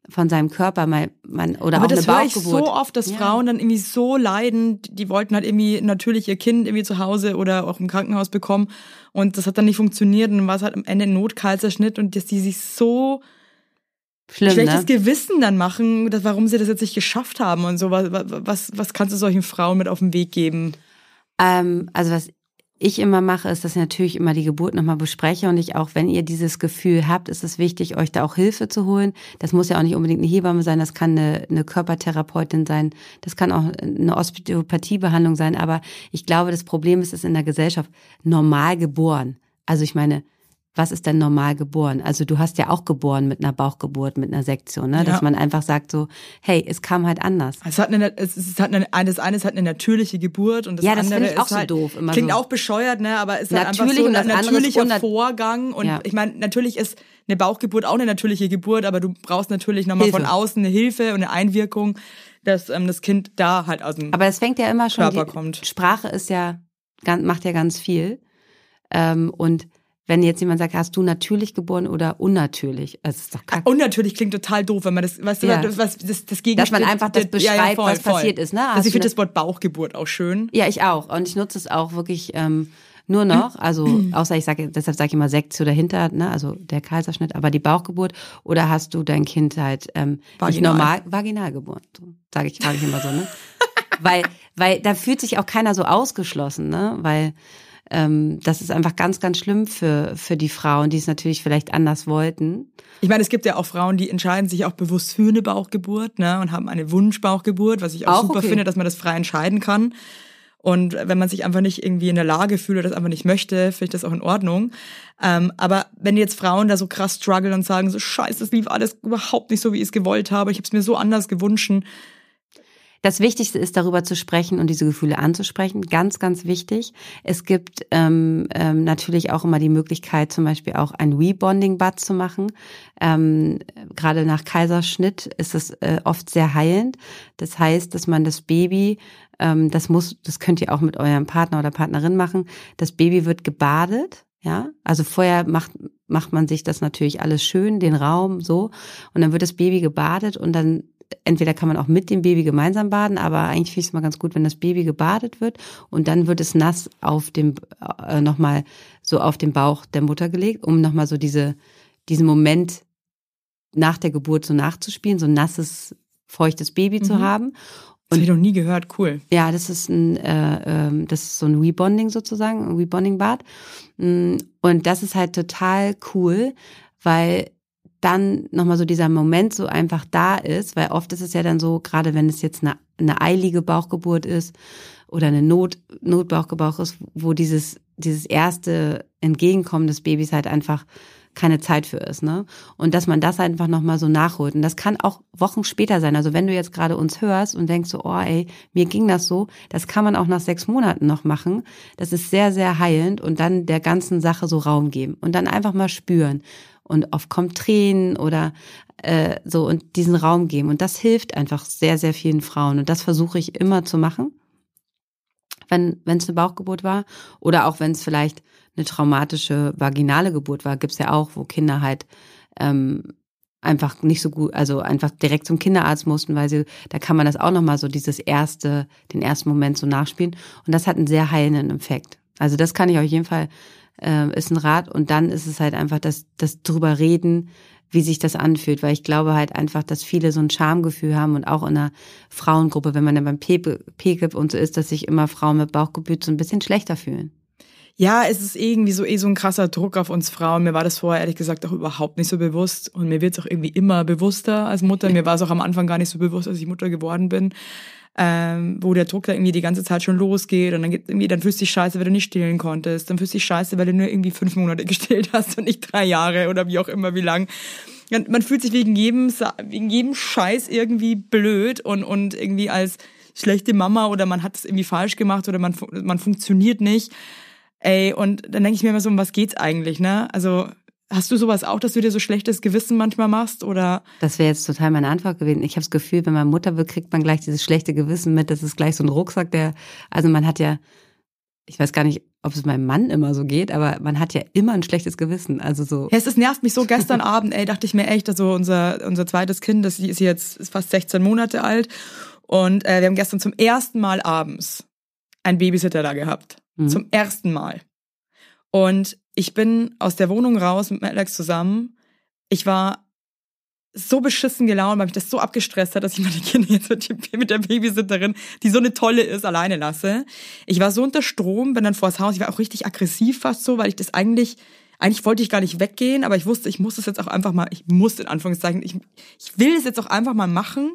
von seinem Körper mal, man, oder aber auch eine das höre ich Bauchgeburt. so oft, dass ja. Frauen dann irgendwie so leiden, die wollten halt irgendwie natürlich ihr Kind irgendwie zu Hause oder auch im Krankenhaus bekommen und das hat dann nicht funktioniert und dann war es halt am Ende ein Notkaiserschnitt und dass die sich so Schlimm, schlechtes ne? Gewissen dann machen, dass, warum sie das jetzt nicht geschafft haben und so. Was, was, was kannst du solchen Frauen mit auf den Weg geben? Ähm, also was ich immer mache, ist, dass ich natürlich immer die Geburt nochmal bespreche und ich auch, wenn ihr dieses Gefühl habt, ist es wichtig, euch da auch Hilfe zu holen. Das muss ja auch nicht unbedingt eine Hebamme sein, das kann eine, eine Körpertherapeutin sein, das kann auch eine Osteopathiebehandlung sein, aber ich glaube, das Problem ist, es ist in der Gesellschaft normal geboren. Also ich meine, was ist denn normal geboren? Also du hast ja auch geboren mit einer Bauchgeburt, mit einer Sektion, ne? Ja. Dass man einfach sagt so, hey, es kam halt anders. Es hat eine, es, es hat eine, das eine hat eine natürliche Geburt und das Ja, das andere finde ich auch ist so halt, doof. Immer klingt so. auch bescheuert, ne? Aber ist halt Natürlich einfach so und ein das andere ist natürlicher unnat- Vorgang und Ja. ich meine, natürlich ist eine Bauchgeburt auch eine natürliche Geburt, aber du brauchst natürlich nochmal Hilfe. von außen eine Hilfe und eine Einwirkung, dass ähm, das Kind da halt aus dem Aber es fängt ja immer schon, Körper die kommt. Sprache ist ja, ganz- macht ja ganz viel. Ähm, und wenn jetzt jemand sagt, hast du natürlich geboren oder unnatürlich? Das ist doch kacke. Unnatürlich klingt total doof, wenn man das, weißt du, Ja. das, was, das, das Gegenstück. Dass man einfach das beschreibt, was voll. passiert ist, ne? Also Hast ich du finde das- das Wort Bauchgeburt auch schön. Ja, ich auch. Und ich nutze es auch wirklich ähm, nur noch. Also außer ich sage, deshalb sage ich immer Sektio dahinter, ne? Also der Kaiserschnitt, aber die Bauchgeburt. Oder hast du dein Kind halt ähm, nicht Vaginal. normal, vaginal geboren? So, sage ich, frage ich immer so, ne? weil, weil da fühlt sich auch keiner so ausgeschlossen, ne? Weil ähm, das ist einfach ganz, ganz schlimm für für die Frauen, die es natürlich vielleicht anders wollten. Ich meine, es gibt ja auch Frauen, die entscheiden sich auch bewusst für eine Bauchgeburt, ne, und haben eine Wunschbauchgeburt, was ich auch, Auch super okay. finde, dass man das frei entscheiden kann. Und wenn man sich einfach nicht irgendwie in der Lage fühlt oder das einfach nicht möchte, finde ich das auch in Ordnung. Ähm, aber wenn jetzt Frauen da so krass strugglen und sagen so, scheiße, das lief alles überhaupt nicht so, wie ich es gewollt habe, ich habe es mir so anders gewünscht. Das Wichtigste ist, darüber zu sprechen und diese Gefühle anzusprechen. Ganz, ganz wichtig. Es gibt ähm, ähm, natürlich auch immer die Möglichkeit, zum Beispiel auch ein Rebonding-Bad zu machen. Ähm, gerade nach Kaiserschnitt ist es äh, oft sehr heilend. Das heißt, dass man das Baby, ähm, das muss, das könnt ihr auch mit eurem Partner oder Partnerin machen. Das Baby wird gebadet. Ja, also vorher macht macht man sich das natürlich alles schön, den Raum so, und dann wird das Baby gebadet und dann entweder kann man auch mit dem Baby gemeinsam baden, aber eigentlich finde ich es mal ganz gut, wenn das Baby gebadet wird und dann wird es nass auf dem äh, nochmal so auf den Bauch der Mutter gelegt, um nochmal so diese diesen Moment nach der Geburt so nachzuspielen, so ein nasses, feuchtes Baby Mhm. zu haben. Das habe ich noch nie gehört, cool. Ja, das ist ein, äh, ähm, das ist so ein Rebonding sozusagen, ein Rebonding-Bad. Mm, Und das ist halt total cool, weil dann nochmal so dieser Moment so einfach da ist, weil oft ist es ja dann so, gerade wenn es jetzt eine, eine eilige Bauchgeburt ist oder eine Not, Notbauchgeburt ist, wo dieses, dieses erste Entgegenkommen des Babys halt einfach keine Zeit für ist, ne? Und dass man das einfach nochmal so nachholt. Und das kann auch Wochen später sein. Also wenn du jetzt gerade uns hörst und denkst so, oh ey, mir ging das so, das kann man auch nach sechs Monaten noch machen. Das ist sehr, sehr heilend und dann der ganzen Sache so Raum geben und dann einfach mal spüren. Und oft kommt Tränen oder äh, so und diesen Raum geben. Und das hilft einfach sehr, sehr vielen Frauen. Und das versuche ich immer zu machen, wenn wenn es eine Bauchgeburt war. Oder auch wenn es vielleicht eine traumatische vaginale Geburt war, gibt's ja auch, wo Kinder halt ähm, einfach nicht so gut, also einfach direkt zum Kinderarzt mussten, weil sie, da kann man das auch nochmal so dieses erste, den ersten Moment so nachspielen. Und das hat einen sehr heilenden Effekt. Also das kann ich auf jeden Fall, äh, ist ein Rat. Und dann ist es halt einfach das, das drüber reden, wie sich das anfühlt, weil ich glaube halt einfach, dass viele so ein Schamgefühl haben und auch in einer Frauengruppe, wenn man dann beim P K I P und so ist, dass sich immer Frauen mit Bauchgeburt so ein bisschen schlechter fühlen. Ja, es ist irgendwie so eh so ein krasser Druck auf uns Frauen. Mir war das vorher ehrlich gesagt auch überhaupt nicht so bewusst und mir wird es auch irgendwie immer bewusster als Mutter. Mir war es auch am Anfang gar nicht so bewusst, als ich Mutter geworden bin, ähm, wo der Druck da irgendwie die ganze Zeit schon losgeht und dann geht irgendwie, dann fühlst du dich scheiße, weil du nicht stillen konntest, dann fühlst du dich scheiße, weil du nur irgendwie fünf Monate gestillt hast und nicht drei Jahre oder wie auch immer, wie lang. Und man fühlt sich wegen jedem wegen jedem Scheiß irgendwie blöd und und irgendwie als schlechte Mama oder man hat es irgendwie falsch gemacht oder man man funktioniert nicht. Ey, und dann denke ich mir immer so, um was geht's eigentlich, ne? Also, hast du sowas auch, dass du dir so schlechtes Gewissen manchmal machst, oder? Das wäre jetzt total meine Antwort gewesen. Ich habe das Gefühl, wenn man Mutter wird, kriegt man gleich dieses schlechte Gewissen mit. Das ist gleich so ein Rucksack, der, also man hat ja, ich weiß gar nicht, ob es meinem Mann immer so geht, aber man hat ja immer ein schlechtes Gewissen. Also so. Ja, es ist, nervt mich so. Gestern Abend, ey, dachte ich mir echt, also unser, unser zweites Kind, das ist jetzt ist fast sechzehn Monate alt. Und äh, wir haben gestern zum ersten Mal abends einen Babysitter da gehabt. Mhm. Zum ersten Mal. Und ich bin aus der Wohnung raus mit Alex zusammen. Ich war so beschissen gelaunt, weil mich das so abgestresst hat, dass ich meine Kinder jetzt mit, die, mit der Babysitterin, die so eine tolle ist, alleine lasse. Ich war so unter Strom, bin dann vors Haus. Ich war auch richtig aggressiv fast so, weil ich das eigentlich, eigentlich wollte ich gar nicht weggehen, aber ich wusste, ich muss das jetzt auch einfach mal, ich muss in Anführungszeichen, ich, ich will es jetzt auch einfach mal machen.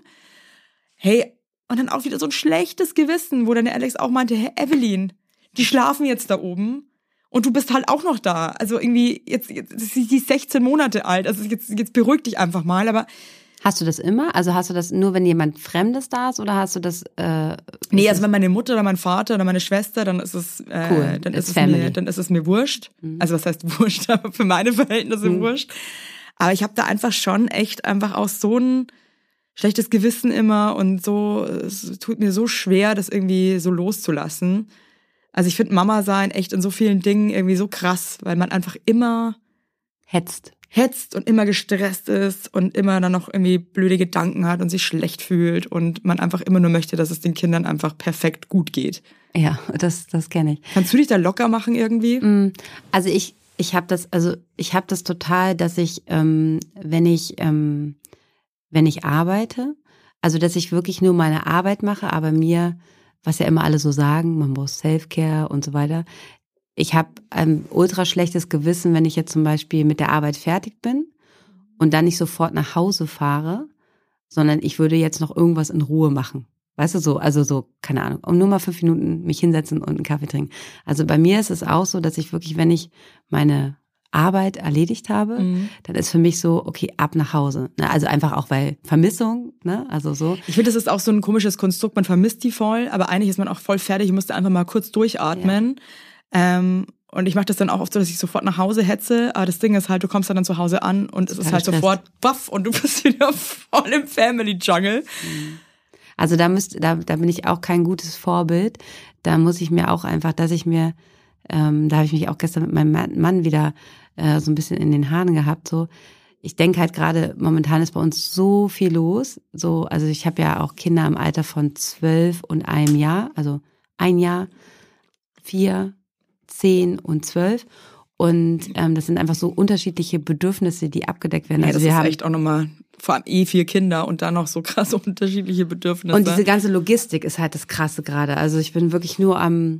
Hey, und dann auch wieder so ein schlechtes Gewissen, wo dann der Alex auch meinte, hey Evelyn, die schlafen jetzt da oben. Und du bist halt auch noch da. Also irgendwie, jetzt, jetzt ist sie sechzehn Monate alt. Also jetzt, jetzt beruhig dich einfach mal. Aber hast du das immer? Also hast du das nur, wenn jemand Fremdes da ist? Oder hast du das? Äh, nee, also wenn meine Mutter oder mein Vater oder meine Schwester, dann ist es, äh, cool. dann ist es mir, dann ist es mir wurscht. Mhm. Also was heißt wurscht? Aber für meine Verhältnisse mhm. wurscht. Aber ich habe da einfach schon echt einfach auch so ein schlechtes Gewissen immer und so. Es tut mir so schwer, das irgendwie so loszulassen. Also ich finde Mama sein echt in so vielen Dingen irgendwie so krass, weil man einfach immer hetzt. hetzt und immer gestresst ist und immer dann noch irgendwie blöde Gedanken hat und sich schlecht fühlt und man einfach immer nur möchte, dass es den Kindern einfach perfekt gut geht. Ja, das das kenne ich. Kannst du dich da locker machen irgendwie? Also ich ich habe das also ich habe das total, dass ich ähm, wenn ich ähm, wenn ich arbeite, also dass ich wirklich nur meine Arbeit mache, aber mir, was ja immer alle so sagen, man muss Self-Care und so weiter. Ich habe ein ultra schlechtes Gewissen, wenn ich jetzt zum Beispiel mit der Arbeit fertig bin und dann nicht sofort nach Hause fahre, sondern ich würde jetzt noch irgendwas in Ruhe machen. Weißt du, so, also so, keine Ahnung, um nur mal fünf Minuten mich hinsetzen und einen Kaffee trinken. Also bei mir ist es auch so, dass ich wirklich, wenn ich meine Arbeit erledigt habe, mhm. dann ist für mich so, okay, ab nach Hause. Also einfach auch, weil Vermissung, ne, also so. Ich finde, das ist auch so ein komisches Konstrukt, man vermisst die voll, aber eigentlich ist man auch voll fertig, ich musste einfach mal kurz durchatmen. Ja. Ähm, und ich mache das dann auch oft so, dass ich sofort nach Hause hetze, aber das Ding ist halt, du kommst dann zu Hause an und es ist halt Stress. Sofort baff und du bist wieder voll im Family-Jungle. Also da müsst, da, da bin ich auch kein gutes Vorbild. Da muss ich mir auch einfach, dass ich mir Ähm, da habe ich mich auch gestern mit meinem Mann wieder äh, so ein bisschen in den Haaren gehabt. So, ich denke halt gerade, momentan ist bei uns so viel los. So, also ich habe ja auch Kinder im Alter von zwölf und einem Jahr, also ein Jahr, vier, zehn und zwölf. Und ähm, das sind einfach so unterschiedliche Bedürfnisse, die abgedeckt werden. Ja, also das wir ist haben echt auch nochmal, vor allem eh vier Kinder und dann noch so krass unterschiedliche Bedürfnisse. Und diese ganze Logistik ist halt das Krasse gerade. Also ich bin wirklich nur am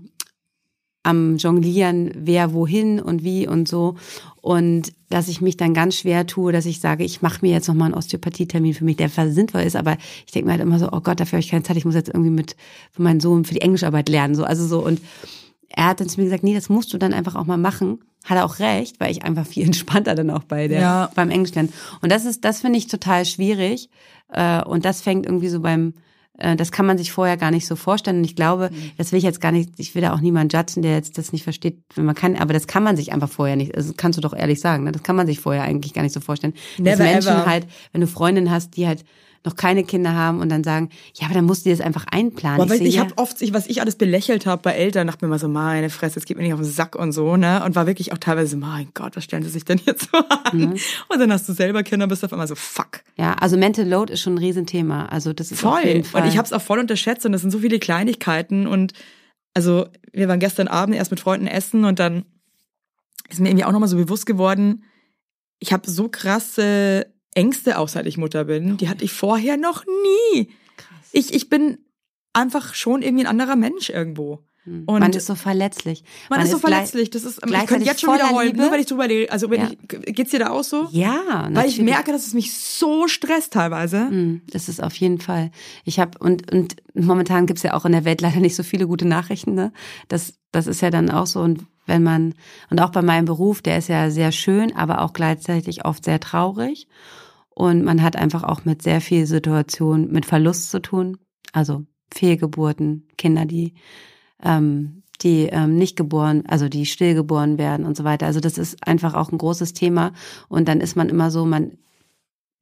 am Jonglieren, wer wohin und wie und so. Und dass ich mich dann ganz schwer tue, dass ich sage, ich mache mir jetzt nochmal einen Osteopathietermin für mich, der sinnvoll ist. Aber ich denke mir halt immer so, oh Gott, dafür habe ich keine Zeit. Ich muss jetzt irgendwie mit für meinen Sohn für die Englischarbeit lernen. So, also so. Und er hat dann zu mir gesagt, nee, das musst du dann einfach auch mal machen. Hat er auch recht, weil ich einfach viel entspannter dann auch bei der ja. beim Englischlernen. Und das ist, das finde ich total schwierig. Und das fängt irgendwie so beim Das kann man sich vorher gar nicht so vorstellen. Und ich glaube, das will ich jetzt gar nicht, ich will da auch niemanden judgen, der jetzt das nicht versteht, wenn man kann, aber das kann man sich einfach vorher nicht, das kannst du doch ehrlich sagen, ne? Das kann man sich vorher eigentlich gar nicht so vorstellen. Never dass Menschen ever. Halt, wenn du Freundinnen hast, die halt noch keine Kinder haben und dann sagen, ja, aber dann musst du dir das einfach einplanen. Aber ich ich ich habe oft, was ich alles belächelt habe bei Eltern, dachte mir mal so, meine Fresse, es geht mir nicht auf den Sack und so, ne? Und war wirklich auch teilweise so, mein Gott, was stellen sie sich denn jetzt so an? Mhm. Und dann hast du selber Kinder, bist du auf einmal so, fuck. Ja, also Mental Load ist schon ein Riesenthema. Also das ist voll. Auf jeden Fall. Und ich habe es auch voll unterschätzt und das sind so viele Kleinigkeiten und also wir waren gestern Abend erst mit Freunden essen und dann ist mir irgendwie auch nochmal so bewusst geworden, ich habe so krasse Ängste, auch seit ich Mutter bin, die hatte ich vorher noch nie. Krass. Ich, ich bin einfach schon irgendwie ein anderer Mensch irgendwo. Und man ist so verletzlich. Man, man ist so verletzlich. Das ist, ich könnte jetzt schon wieder heulen, nur weil ich drüber rede. Also wenn ja. ich, geht's dir da auch so? Ja, natürlich. Weil ich merke, dass es mich so stresst teilweise. Das ist auf jeden Fall. Ich habe und und momentan gibt's ja auch in der Welt leider nicht so viele gute Nachrichten. Ne? Das das ist ja dann auch so. Und wenn man und auch bei meinem Beruf, der ist ja sehr schön, aber auch gleichzeitig oft sehr traurig. Und man hat einfach auch mit sehr viel Situation, mit Verlust zu tun. Also Fehlgeburten, Kinder, die ähm, die ähm, nicht geboren, also die stillgeboren werden und so weiter. Also das ist einfach auch ein großes Thema. Und dann ist man immer so, man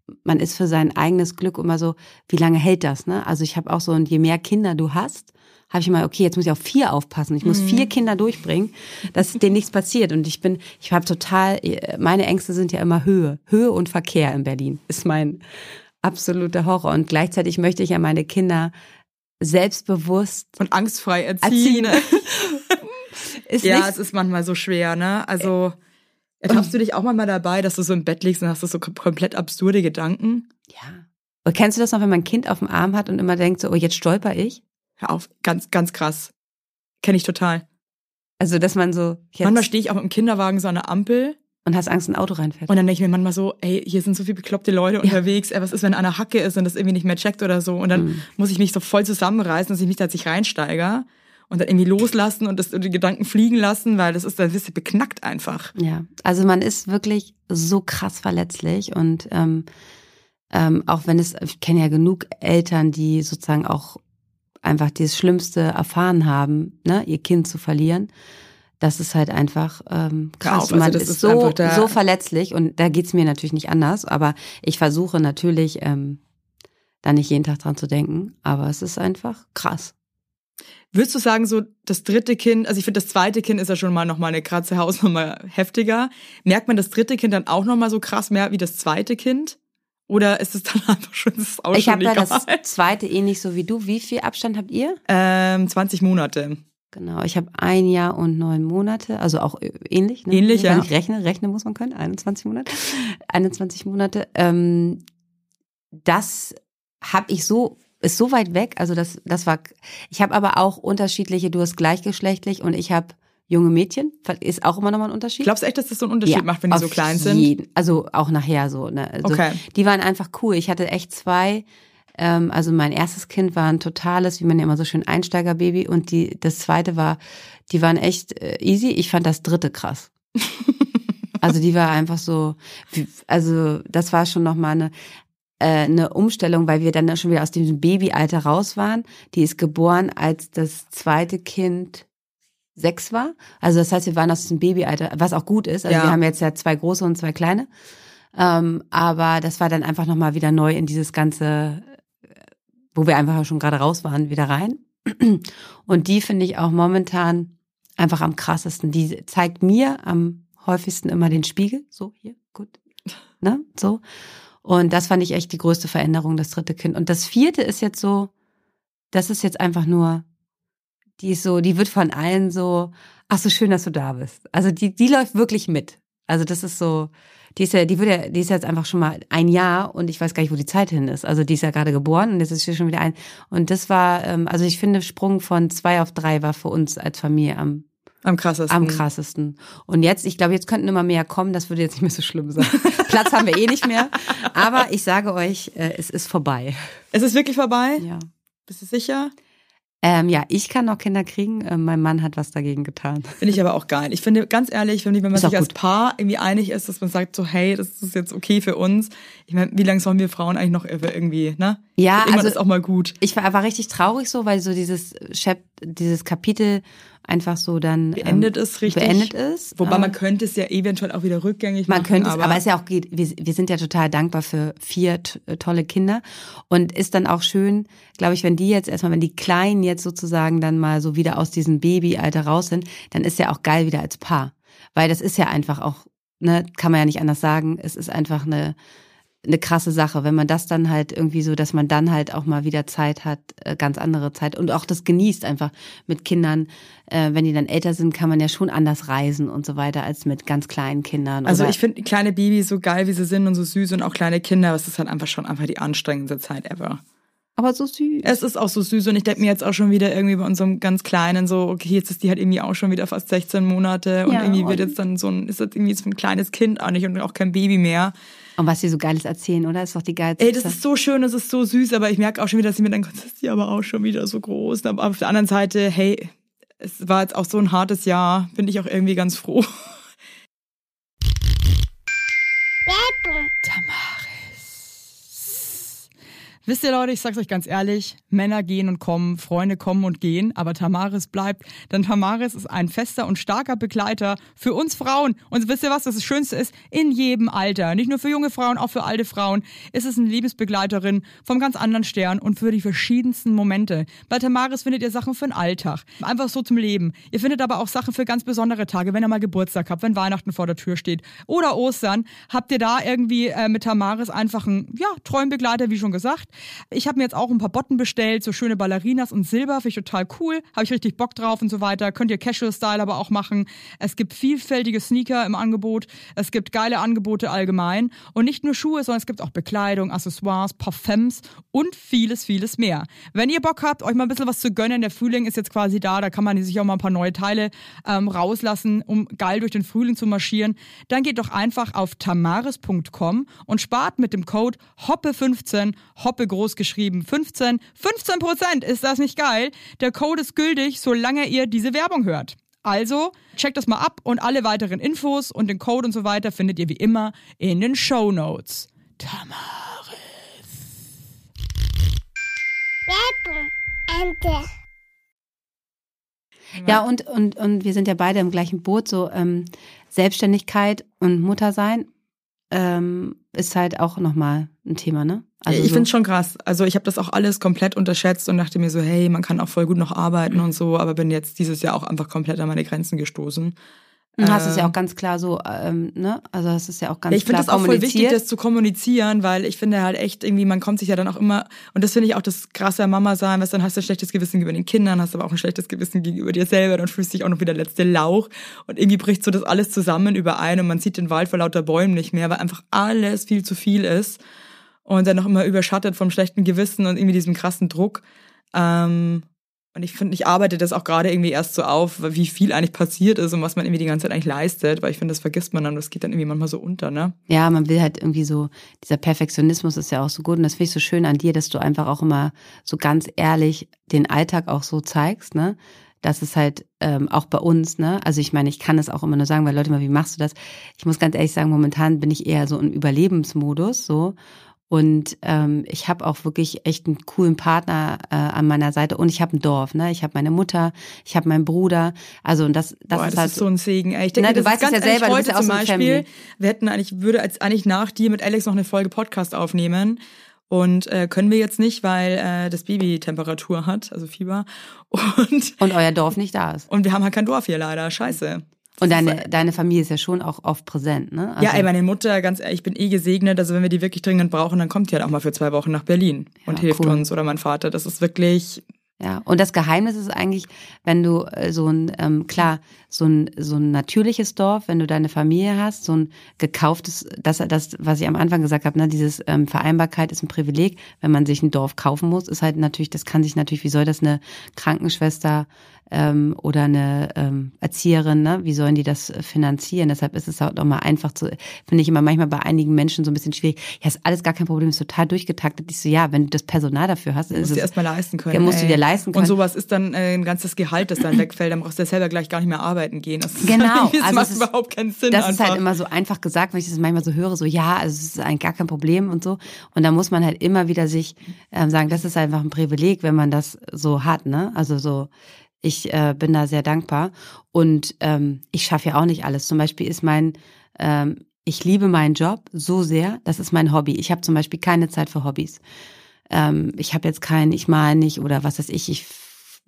man ist für sein eigenes Glück immer so, wie lange hält das, ne? Also ich habe auch so, und je mehr Kinder du hast, habe ich immer, okay, jetzt muss ich auf vier aufpassen. Ich muss mhm. vier Kinder durchbringen, dass denen nichts passiert. Und ich bin, ich habe total, meine Ängste sind ja immer Höhe. Höhe und Verkehr in Berlin ist mein absoluter Horror. Und gleichzeitig möchte ich ja meine Kinder selbstbewusst und angstfrei erziehen. erziehen. ist ja, es ist manchmal so schwer, ne? Also ertappst du dich auch manchmal dabei, dass du so im Bett liegst und hast du so komplett absurde Gedanken? Ja. Und kennst du das noch, wenn man ein Kind auf dem Arm hat und immer denkt so, oh, jetzt stolper ich? Hör auf, ganz, ganz krass. Kenn ich total. Also, dass man so... Jetzt manchmal stehe ich auch mit dem Kinderwagen so an der Ampel. Und hast Angst, ein Auto reinfährt. Und dann denke ich mir manchmal so, ey, hier sind so viele bekloppte Leute ja. unterwegs. Ey, was ist, wenn einer Hacke ist und das irgendwie nicht mehr checkt oder so? Und dann mhm. muss ich mich so voll zusammenreißen, dass ich mich da nicht reinsteige. Und dann irgendwie loslassen und das, und die Gedanken fliegen lassen, weil das ist, dann bist du beknackt einfach. Ja, also man ist wirklich so krass verletzlich. Und ähm, ähm, auch wenn es, ich kenne ja genug Eltern, die sozusagen auch einfach das Schlimmste erfahren haben, ne, ihr Kind zu verlieren. Das ist halt einfach ähm, krass. Auf, also man das ist, ist so der... so verletzlich und da geht's mir natürlich nicht anders. Aber ich versuche natürlich, ähm, da nicht jeden Tag dran zu denken. Aber es ist einfach krass. Würdest du sagen, so das dritte Kind, also ich finde, das zweite Kind ist ja schon mal nochmal eine kratze Hausnummer heftiger. Merkt man das dritte Kind dann auch nochmal so krass mehr wie das zweite Kind? Oder ist es dann einfach schon, das ist auch ich schon habe egal? Ich habe ja das zweite ähnlich so wie du. Wie viel Abstand habt ihr? Ähm, zwanzig Monate. Genau, ich habe ein Jahr und neun Monate, also auch ähnlich. Ne? Ähnlich, Wenn ja. ich rechne, rechnen muss man können, einundzwanzig Monate. einundzwanzig Monate. Ähm, das habe ich so, ist so weit weg, also das, das war, ich habe aber auch unterschiedliche, du hast gleichgeschlechtlich und ich habe junge Mädchen, ist auch immer nochmal ein Unterschied. Glaubst du echt, dass das so einen Unterschied ja, macht, wenn die so klein sind? Jeden. Also auch nachher so. Ne? Also okay. Die waren einfach cool. Ich hatte echt zwei, ähm, also mein erstes Kind war ein totales, wie man ja immer so schön, Einsteigerbaby und die das zweite war, die waren echt äh, easy. Ich fand das dritte krass. Also die war einfach so, also das war schon nochmal eine, äh, eine Umstellung, weil wir dann schon wieder aus diesem Babyalter raus waren. Die ist geboren, als das zweite Kind sechs war. Also das heißt, wir waren aus diesem Babyalter, was auch gut ist. Also ja. wir haben jetzt ja zwei große und zwei kleine. Ähm, aber das war dann einfach nochmal wieder neu in dieses ganze, wo wir einfach schon gerade raus waren, wieder rein. Und die finde ich auch momentan einfach am krassesten. Die zeigt mir am häufigsten immer den Spiegel. So, hier, gut. Ne, so. Und das fand ich echt die größte Veränderung, das dritte Kind. Und das vierte ist jetzt so, das ist jetzt einfach nur, die ist so, die wird von allen so, ach so schön, dass du da bist. Also die, die läuft wirklich mit. Also das ist so, die ist ja, die wird ja, die ist jetzt einfach schon mal ein Jahr und ich weiß gar nicht, wo die Zeit hin ist. Also die ist ja gerade geboren und jetzt ist sie schon wieder ein. Und das war, also ich finde, Sprung von zwei auf drei war für uns als Familie am Am krassesten. Am krassesten. Und jetzt, ich glaube, jetzt könnten immer mehr kommen, das würde jetzt nicht mehr so schlimm sein. Platz haben wir eh nicht mehr. Aber ich sage euch, es ist vorbei. Es ist wirklich vorbei? Ja. Bist du sicher? Ähm, ja, ich kann noch Kinder kriegen. Ähm, mein Mann hat was dagegen getan. Finde ich aber auch geil. Ich finde, ganz ehrlich, finde ich, wenn man Ist sich auch als gut. Paar irgendwie einig ist, dass man sagt so, hey, das ist jetzt okay für uns. Ich meine, wie lange sollen wir Frauen eigentlich noch irgendwie, ne? Ja, Irgendwann also ist auch mal gut. Ich war, war richtig traurig so, weil so dieses Chap, dieses Kapitel einfach so dann Beendet ähm, ist, richtig. Beendet ist. Wobei ähm, man könnte es ja eventuell auch wieder rückgängig Man machen. könnte es, aber, aber es ja auch geht, wir, wir sind ja total dankbar für vier t- tolle Kinder und ist dann auch schön, glaube ich, wenn die jetzt erstmal, wenn die Kleinen jetzt sozusagen dann mal so wieder aus diesem Babyalter raus sind, dann ist ja auch geil wieder als Paar. Weil das ist ja einfach auch, ne, kann man ja nicht anders sagen, es ist einfach eine eine krasse Sache, wenn man das dann halt irgendwie so, dass man dann halt auch mal wieder Zeit hat, ganz andere Zeit und auch das genießt einfach mit Kindern. Äh, wenn die dann älter sind, kann man ja schon anders reisen und so weiter als mit ganz kleinen Kindern. Also oder ich finde kleine Babys so geil, wie sie sind und so süß und auch kleine Kinder, aber es ist halt einfach schon einfach die anstrengendste Zeit ever. Aber so süß. Es ist auch so süß und ich denke mir jetzt auch schon wieder irgendwie bei unserem ganz Kleinen so, okay, jetzt ist die halt irgendwie auch schon wieder fast sechzehn Monate und Ja, irgendwie und wird jetzt dann so ein, ist das irgendwie so ein kleines Kind auch nicht und auch kein Baby mehr. Und was sie so Geiles erzählen, oder? Ist doch die geilste. Ey, das ist so schön, das ist so süß, aber ich merke auch schon wieder, dass ich mir denke, das ist die aber auch schon wieder so groß. Aber auf der anderen Seite, hey, es war jetzt auch so ein hartes Jahr, bin ich auch irgendwie ganz froh. Werbung. Tamaris. Wisst ihr, Leute, ich sag's euch ganz ehrlich, Männer gehen und kommen, Freunde kommen und gehen, aber Tamaris bleibt. Denn Tamaris ist ein fester und starker Begleiter für uns Frauen. Und wisst ihr was, das Schönste ist? In jedem Alter, nicht nur für junge Frauen, auch für alte Frauen, ist es eine Lebensbegleiterin vom ganz anderen Stern und für die verschiedensten Momente. Bei Tamaris findet ihr Sachen für den Alltag, einfach so zum Leben. Ihr findet aber auch Sachen für ganz besondere Tage, wenn ihr mal Geburtstag habt, wenn Weihnachten vor der Tür steht oder Ostern, habt ihr da irgendwie äh, mit Tamaris einfach einen, ja, treuen Begleiter, wie schon gesagt. Ich habe mir jetzt auch ein paar Botten bestellt, so schöne Ballerinas und Silber, finde ich total cool, habe ich richtig Bock drauf und so weiter. Könnt ihr Casual-Style aber auch machen. Es gibt vielfältige Sneaker im Angebot, es gibt geile Angebote allgemein und nicht nur Schuhe, sondern es gibt auch Bekleidung, Accessoires, Parfums und vieles, vieles mehr. Wenn ihr Bock habt, euch mal ein bisschen was zu gönnen, der Frühling ist jetzt quasi da, da kann man sich auch mal ein paar neue Teile ähm, rauslassen, um geil durch den Frühling zu marschieren, dann geht doch einfach auf tamaris punkt com und spart mit dem Code Hoppe fünfzehn, Hoppe groß geschrieben, fünfzehn, fünfzehn Prozent, ist das nicht geil? Der Code ist gültig, solange ihr diese Werbung hört. Also, checkt das mal ab und alle weiteren Infos und den Code und so weiter findet ihr wie immer in den Shownotes. Tamaris. Werbung. Ende. Ja, und, und, und wir sind ja beide im gleichen Boot, so ähm, Selbstständigkeit und Muttersein ähm, ist halt auch nochmal ein Thema, ne? Also ich so. finde es schon krass. Also ich habe das auch alles komplett unterschätzt und dachte mir so, hey, man kann auch voll gut noch arbeiten und so, aber bin jetzt dieses Jahr auch einfach komplett an meine Grenzen gestoßen. Du hast es ja auch ganz klar so, ähm, ne? Also das ist ja auch ganz ja, ich klar kommuniziert. Ich finde das auch voll wichtig, das zu kommunizieren, weil ich finde halt echt irgendwie, man kommt sich ja dann auch immer, und das finde ich auch das krasse an Mama sein, weil dann hast du ein schlechtes Gewissen gegenüber den Kindern, hast aber auch ein schlechtes Gewissen gegenüber dir selber, dann fühlst du dich auch noch wie der letzte Lauch und irgendwie bricht so das alles zusammen überein und man sieht den Wald vor lauter Bäumen nicht mehr, weil einfach alles viel zu viel ist und dann noch immer überschattet vom schlechten Gewissen und irgendwie diesem krassen Druck. Ähm, Und ich finde, ich arbeite das auch gerade irgendwie erst so auf, wie viel eigentlich passiert ist und was man irgendwie die ganze Zeit eigentlich leistet, weil ich finde, das vergisst man dann, das geht dann irgendwie manchmal so unter, ne? Ja, man will halt irgendwie so, dieser Perfektionismus ist ja auch so gut und das finde ich so schön an dir, dass du einfach auch immer so ganz ehrlich den Alltag auch so zeigst, ne? Das ist halt ähm, auch bei uns, ne? Also ich meine, ich kann das auch immer nur sagen, weil Leute mal, wie machst du das? Ich muss ganz ehrlich sagen, momentan bin ich eher so im Überlebensmodus, so. Und ähm, ich habe auch wirklich echt einen coolen Partner äh, an meiner Seite und ich habe ein Dorf, ne? Ich habe meine Mutter, ich habe meinen Bruder, also und das das Boah, ist das halt ist so ein Segen. Ey, ich denke, na, du das weißt ist es ja selber, du bist ja auch zum so ein Beispiel, Family. wir hätten eigentlich würde als eigentlich nach dir mit Alex noch eine Folge Podcast aufnehmen. Und äh, können wir jetzt nicht, weil äh, das Baby Temperatur hat, also Fieber. Und, und euer Dorf nicht da ist. Und wir haben halt kein Dorf hier leider, scheiße. Und deine deine Familie ist ja schon auch oft präsent, ne? Also ja, ey, meine Mutter, ganz ehrlich, ich bin eh gesegnet. Also wenn wir die wirklich dringend brauchen, dann kommt die halt auch mal für zwei Wochen nach Berlin und ja, hilft cool. uns. Oder mein Vater, das ist wirklich... Ja, und das Geheimnis ist eigentlich, wenn du äh, so ein, ähm, klar, so ein so ein natürliches Dorf, wenn du deine Familie hast, so ein gekauftes, das, das was ich am Anfang gesagt habe, ne, dieses ähm, Vereinbarkeit ist ein Privileg, wenn man sich ein Dorf kaufen muss, ist halt natürlich, das kann sich natürlich, wie soll das eine Krankenschwester ähm, oder eine ähm, Erzieherin, ne, wie sollen die das finanzieren? Deshalb ist es auch mal einfach zu, finde ich immer manchmal bei einigen Menschen so ein bisschen schwierig. Ja, ist alles gar kein Problem, ist total durchgetaktet. Ich so, ja, wenn du das Personal dafür hast, musst du dir erstmal leisten können. Ja, musst du dir leisten können. Und sowas ist dann äh, ein ganzes Gehalt, das dann wegfällt, dann brauchst du ja selber gleich gar nicht mehr arbeiten gehen. Das ist genau. Das also macht ist, überhaupt keinen Sinn. Das einfach. ist halt immer so einfach gesagt, wenn ich das manchmal so höre, so ja, also es ist eigentlich gar kein Problem und so. Und da muss man halt immer wieder sich ähm, sagen, das ist einfach ein Privileg, wenn man das so hat, ne? Also so, ich äh, bin da sehr dankbar. Und ähm, ich schaffe ja auch nicht alles. Zum Beispiel ist mein, ähm, ich liebe meinen Job so sehr, das ist mein Hobby. Ich habe zum Beispiel keine Zeit für Hobbys. Ähm, ich habe jetzt keinen, ich mal nicht oder was weiß ich, ich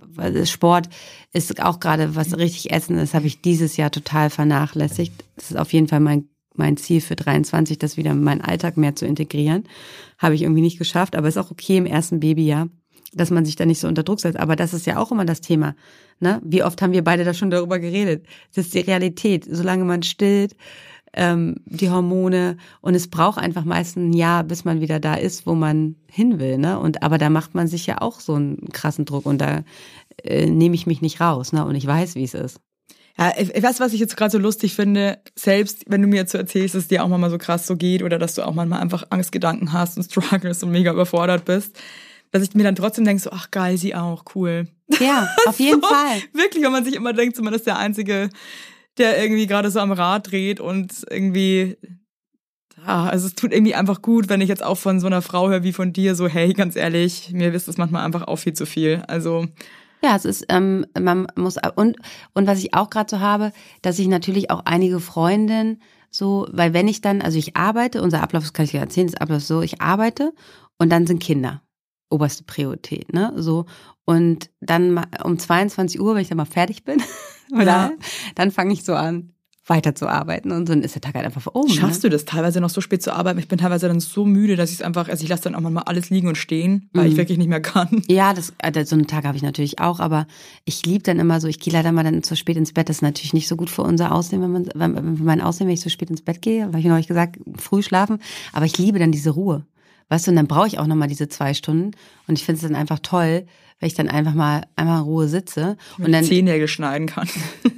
Sport ist auch gerade was richtig Essen ist, habe ich dieses Jahr total vernachlässigt. Das ist auf jeden Fall mein mein Ziel für dreiundzwanzig, das wieder in meinen Alltag mehr zu integrieren. Habe ich irgendwie nicht geschafft, aber ist auch okay im ersten Babyjahr, dass man sich da nicht so unter Druck setzt. Aber das ist ja auch immer das Thema, ne? Wie oft haben wir beide da schon darüber geredet? Das ist die Realität. Solange man stillt, ähm, die Hormone und es braucht einfach meistens ein Jahr, bis man wieder da ist, wo man hin will, ne? Und aber da macht man sich ja auch so einen krassen Druck und da äh, nehme ich mich nicht raus, ne? Und ich weiß, wie es ist. Ja, ich weiß, was ich jetzt gerade so lustig finde, selbst wenn du mir jetzt so erzählst, dass es dir auch mal so krass so geht oder dass du auch manchmal einfach Angstgedanken hast und struggles und mega überfordert bist, dass ich mir dann trotzdem denke, so, ach geil, sie auch, cool. Ja, auf jeden so, Fall. Wirklich, wenn man sich immer denkt, so, man ist der Einzige, der irgendwie gerade so am Rad dreht und irgendwie ah, also es tut irgendwie einfach gut, wenn ich jetzt auch von so einer Frau höre wie von dir, so hey, ganz ehrlich, mir ist das manchmal einfach auch viel zu viel. Also ja, es ist, ähm, man muss, und, und was ich auch gerade so habe, dass ich natürlich auch einige Freundinnen so, weil wenn ich dann, also ich arbeite, unser Ablauf, das kann ich dir erzählen, das Ablauf ist so, ich arbeite und dann sind Kinder oberste Priorität, ne, so. Und dann um zweiundzwanzig Uhr, wenn ich dann mal fertig bin, oder, ja. dann fange ich so an, weiterzuarbeiten und dann ist der Tag halt einfach um. Schaffst ne? du das teilweise noch so spät zu arbeiten? Ich bin teilweise dann so müde, dass ich es einfach, also ich lasse dann auch mal alles liegen und stehen, weil Mhm. ich wirklich nicht mehr kann. Ja, das, also so einen Tag habe ich natürlich auch, aber ich liebe dann immer so, ich gehe leider mal dann zu spät ins Bett, das ist natürlich nicht so gut für unser Aussehen, wenn man, wenn, wenn mein Aussehen, wenn ich so spät ins Bett gehe, habe ich neulich gesagt, früh schlafen, aber ich liebe dann diese Ruhe. Weißt du, und dann brauche ich auch nochmal diese zwei Stunden und ich finde es dann einfach toll, wenn ich dann einfach mal einmal in Ruhe sitze und dann Zehennägel schneiden kann.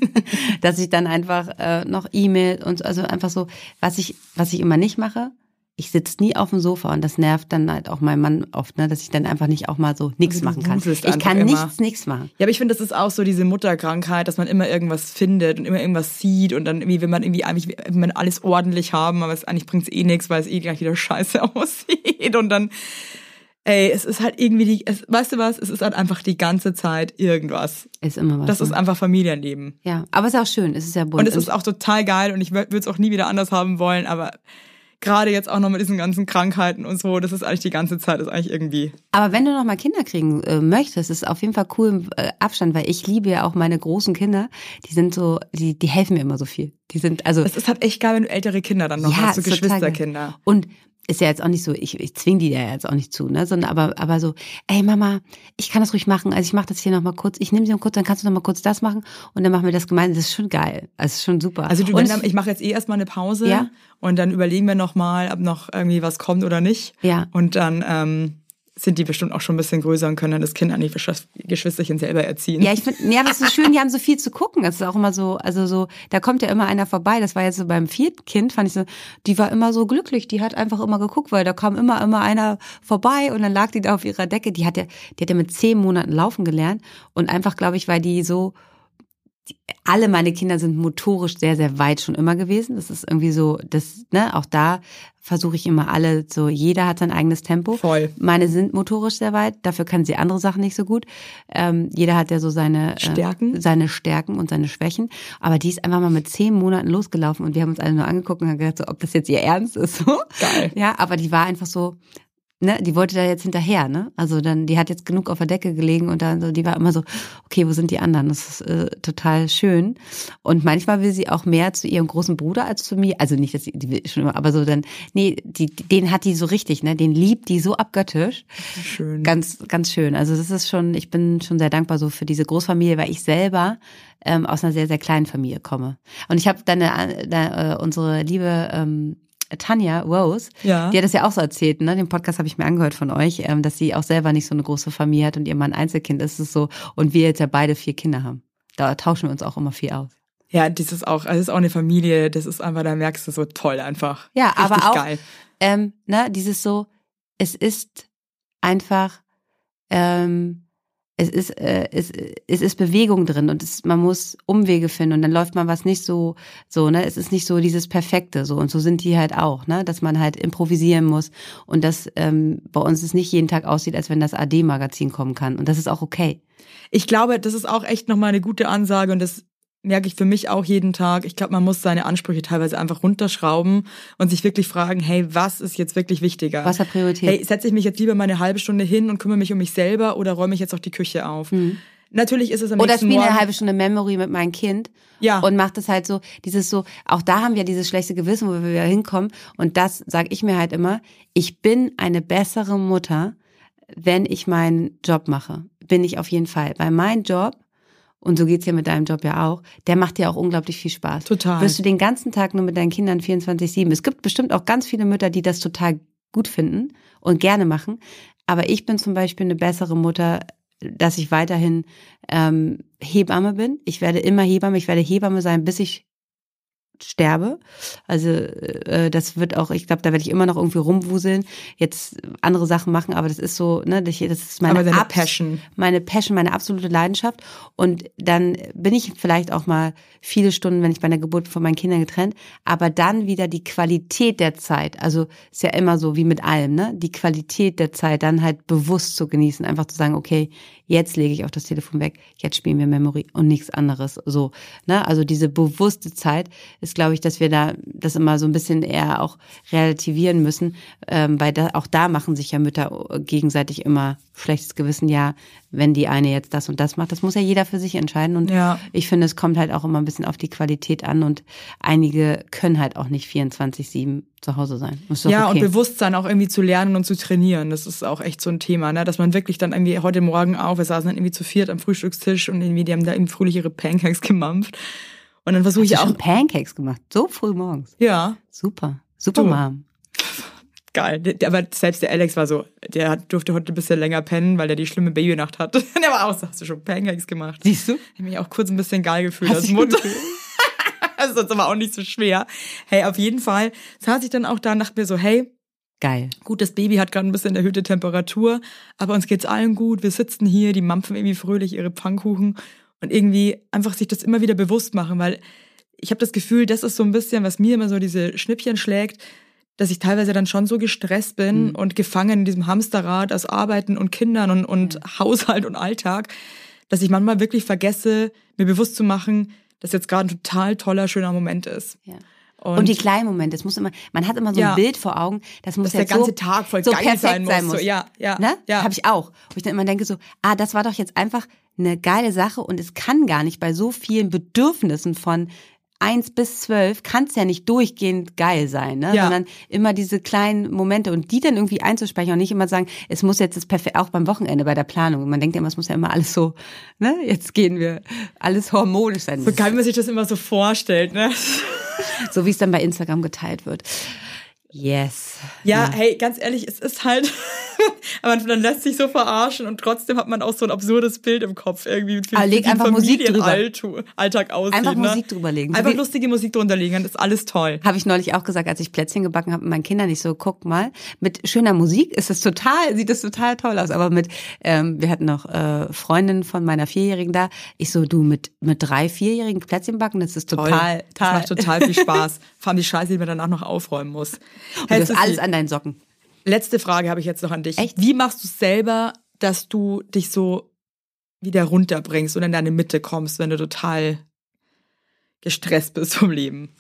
dass ich dann einfach äh, noch E-Mail und also einfach so, was ich was ich immer nicht mache, ich sitze nie auf dem Sofa und das nervt dann halt auch meinen Mann oft, ne, dass ich dann einfach nicht auch mal so nichts Also du machen kann. wuselst Ich einfach kann immer. nichts, nichts machen. Ja, aber ich finde, das ist auch so diese Mutterkrankheit, dass man immer irgendwas findet und immer irgendwas sieht und dann irgendwie, wenn man irgendwie eigentlich, wenn man alles ordentlich haben, aber es eigentlich bringt's eh nichts, weil es eh gleich wieder scheiße aussieht und dann, ey, es ist halt irgendwie die, es, weißt du was, es ist halt einfach die ganze Zeit irgendwas. Ist immer was. Das ne? ist einfach Familienleben. Ja, aber es ist auch schön, es ist ja bunt. Und es ist auch total geil und ich würde es auch nie wieder anders haben wollen, aber gerade jetzt auch noch mit diesen ganzen Krankheiten und so, das ist eigentlich die ganze Zeit, ist eigentlich irgendwie. Aber wenn du noch mal Kinder kriegen äh, möchtest, ist auf jeden Fall cool im äh, Abstand, weil ich liebe ja auch meine großen Kinder. Die sind so, die die helfen mir immer so viel. Die sind also. Es ist halt echt geil, wenn du ältere Kinder dann noch ja, hast, so ist total geil. Geschwisterkinder. Und ist ja jetzt auch nicht so, ich, ich zwing die ja jetzt auch nicht zu, ne, sondern aber aber so, ey Mama, ich kann das ruhig machen, also ich mache das hier noch mal kurz, ich nehme sie noch kurz, dann kannst du noch mal kurz das machen und dann machen wir das gemeinsam, das ist schon geil, also ist schon super. Also du, und wenn dann, ich mache jetzt eh erstmal eine Pause Ja. und dann überlegen wir noch mal, ob noch irgendwie was kommt oder nicht. Ja. Und dann ähm, sind die bestimmt auch schon ein bisschen größer und können dann das Kind an die Geschwisterchen selber erziehen. Ja, ich finde, ja, aber es ist schön, die haben so viel zu gucken. Es ist auch immer so, also so, da kommt ja immer einer vorbei. Das war jetzt so beim vierten Kind, fand ich so, die war immer so glücklich. Die hat einfach immer geguckt, weil da kam immer, immer einer vorbei und dann lag die da auf ihrer Decke. Die hat ja, die hat ja mit zehn Monaten laufen gelernt und einfach, glaube ich, weil die so, die, alle meine Kinder sind motorisch sehr, sehr weit schon immer gewesen. Das ist irgendwie so, das, ne, auch da versuche ich immer alle so, jeder hat sein eigenes Tempo. Voll. Meine sind motorisch sehr weit, dafür kann sie andere Sachen nicht so gut. Ähm, jeder hat ja so seine Stärken. Äh, seine Stärken und seine Schwächen. Aber die ist einfach mal mit zehn Monaten losgelaufen und wir haben uns alle nur angeguckt und haben gedacht, so, ob das jetzt ihr Ernst ist. So. Geil. Ja, aber die war einfach so, ne, die wollte da jetzt hinterher, ne? Also dann, die hat jetzt genug auf der Decke gelegen und dann so, die war immer so, okay, wo sind die anderen? Das ist äh, total schön. Und manchmal will sie auch mehr zu ihrem großen Bruder als zu mir. Also nicht, dass sie, die will schon immer, aber so dann, nee, die, den hat die so richtig, ne? Den liebt die so abgöttisch. Schön. Ganz, ganz schön. Also das ist schon, ich bin schon sehr dankbar so für diese Großfamilie, weil ich selber ähm, aus einer sehr, sehr kleinen Familie komme. Und ich habe dann eine, eine, äh, unsere liebe ähm, Tanja Rose, Ja. die hat das ja auch so erzählt, ne? Den Podcast habe ich mir angehört von euch, ähm, dass sie auch selber nicht so eine große Familie hat und ihr Mann Einzelkind ist es so und wir jetzt ja beide vier Kinder haben. Da tauschen wir uns auch immer viel aus. Ja, das ist auch, das ist auch eine Familie, das ist einfach, da merkst du so toll einfach. Ja, Richtig aber auch geil. ähm, ne, dieses so, es ist einfach, ähm, es ist, äh, es, es ist Bewegung drin und es, man muss Umwege finden und dann läuft man was nicht so, so, ne, es ist nicht so dieses Perfekte, so, und so sind die halt auch, ne, dass man halt improvisieren muss und dass ähm, bei uns es nicht jeden Tag aussieht, als wenn das A D-Magazin kommen kann und das ist auch okay. Ich glaube, das ist auch echt nochmal eine gute Ansage und das merke ich für mich auch jeden Tag. Ich glaube, man muss seine Ansprüche teilweise einfach runterschrauben und sich wirklich fragen, hey, was ist jetzt wirklich wichtiger? Was hat Priorität? Hey, setze ich mich jetzt lieber mal eine halbe Stunde hin und kümmere mich um mich selber oder räume ich jetzt auch die Küche auf? Mhm. Natürlich ist es am Oder nächsten spiele Morgen... eine halbe Stunde Memory mit meinem Kind Ja. und macht das halt so, dieses so, auch da haben wir dieses schlechte Gewissen, wo wir wieder hinkommen und das sage ich mir halt immer, ich bin eine bessere Mutter, wenn ich meinen Job mache. Bin ich auf jeden Fall. Weil mein Job, und so geht's ja mit deinem Job ja auch, der macht dir auch unglaublich viel Spaß. Total. Wirst du den ganzen Tag nur mit deinen Kindern vierundzwanzig sieben. Es gibt bestimmt auch ganz viele Mütter, die das total gut finden und gerne machen. Aber ich bin zum Beispiel eine bessere Mutter, dass ich weiterhin ähm, Hebamme bin. Ich werde immer Hebamme, ich werde Hebamme sein, bis ich sterbe. Also äh, das wird auch, ich glaube, da werde ich immer noch irgendwie rumwuseln, jetzt andere Sachen machen, aber das ist so, ne, das ist meine aber deine Abs- Passion. meine Passion, meine absolute Leidenschaft. Und dann bin ich vielleicht auch mal viele Stunden, wenn ich bei der Geburt von meinen Kindern getrennt, aber dann wieder die Qualität der Zeit, also ist ja immer so wie mit allem, ne, die Qualität der Zeit dann halt bewusst zu genießen, einfach zu sagen, okay, jetzt lege ich auch das Telefon weg, jetzt spielen wir Memory und nichts anderes, so, ne, also diese bewusste Zeit ist, glaube ich, dass wir da das immer so ein bisschen eher auch relativieren müssen, ähm, weil da, auch da machen sich ja Mütter gegenseitig immer schlechtes Gewissen, ja, wenn die eine jetzt das und das macht. Das muss ja jeder für sich entscheiden und ja. ich finde, es kommt halt auch immer ein bisschen auf die Qualität an und einige können halt auch nicht vierundzwanzig sieben zu Hause sein. Ist doch Ja, okay. und Bewusstsein auch irgendwie zu lernen und zu trainieren, das ist auch echt so ein Thema, ne? Dass man wirklich dann irgendwie heute Morgen auf, wir saßen dann irgendwie zu viert am Frühstückstisch und irgendwie, die haben da eben fröhlich ihre Pancakes gemampft. Und dann versuche ich Hast du auch. schon Pancakes gemacht, so früh morgens. Ja. Super, super Du. Mom. Geil. Der, aber selbst der Alex war so, der durfte heute ein bisschen länger pennen, weil der die schlimme Babynacht hat. Der war auch so, hast du schon Pancakes gemacht? Siehst du? Ich habe mich auch kurz ein bisschen geil gefühlt Hast als du Mutter. Das ist jetzt aber auch nicht so schwer. Hey, auf jeden Fall saß ich dann auch da und dachte mir so, hey, Geil. gut, das Baby hat gerade ein bisschen erhöhte Temperatur, aber uns geht's allen gut. Wir sitzen hier, die mampfen irgendwie fröhlich ihre Pfannkuchen und irgendwie einfach sich das immer wieder bewusst machen, weil ich habe das Gefühl, das ist so ein bisschen, was mir immer so diese Schnippchen schlägt, dass ich teilweise dann schon so gestresst bin Mhm. und gefangen in diesem Hamsterrad aus Arbeiten und Kindern und, und Ja. Haushalt und Alltag, dass ich manchmal wirklich vergesse, mir bewusst zu machen, dass jetzt gerade ein total toller, schöner Moment ist. Ja. Und, Und die kleinen Momente, es muss immer, man hat immer so Ja. ein Bild vor Augen, das muss dass der jetzt ganze so, Tag voll so geil perfekt sein muss. sein muss. So, ja, ja, Ne? ja. Habe ich auch. Wo ich dann immer denke so, ah, das war doch jetzt einfach eine geile Sache und es kann gar nicht bei so vielen Bedürfnissen von eins bis zwölf kann es ja nicht durchgehend geil sein, ne? Ja. Sondern immer diese kleinen Momente und die dann irgendwie einzusprechen und nicht immer sagen, es muss jetzt das perfekt, auch beim Wochenende bei der Planung. Man denkt ja immer, es muss ja immer alles so, ne? Jetzt gehen wir, alles harmonisch sein. So geil, wie man sich das immer so vorstellt, ne? So wie es dann bei Instagram geteilt wird. Yes. Ja, hey, ganz ehrlich, es ist halt, aber man lässt sich so verarschen und trotzdem hat man auch so ein absurdes Bild im Kopf irgendwie. Aber leg einfach Musik drüber. Alltag aussieht, Einfach ne? Musik drüberlegen. So Einfach wie- lustige Musik drunter legen, dann ist alles toll. Habe ich neulich auch gesagt, als ich Plätzchen gebacken habe mit meinen Kindern, ich so, guck mal, mit schöner Musik ist es total, sieht es total toll aus. Aber mit, ähm, wir hatten noch äh, Freundinnen von meiner Vierjährigen da. Ich so, du mit mit drei Vierjährigen Plätzchen backen, das ist total, Das macht total viel Spaß. Vor allem die Scheiße, die man danach noch aufräumen muss. Und Hey, das ist Sissi, alles an deinen Socken. letzte Frage habe ich jetzt noch an dich. Echt? Wie machst du es selber, dass du dich so wieder runterbringst und in deine Mitte kommst, wenn du total gestresst bist vom Leben?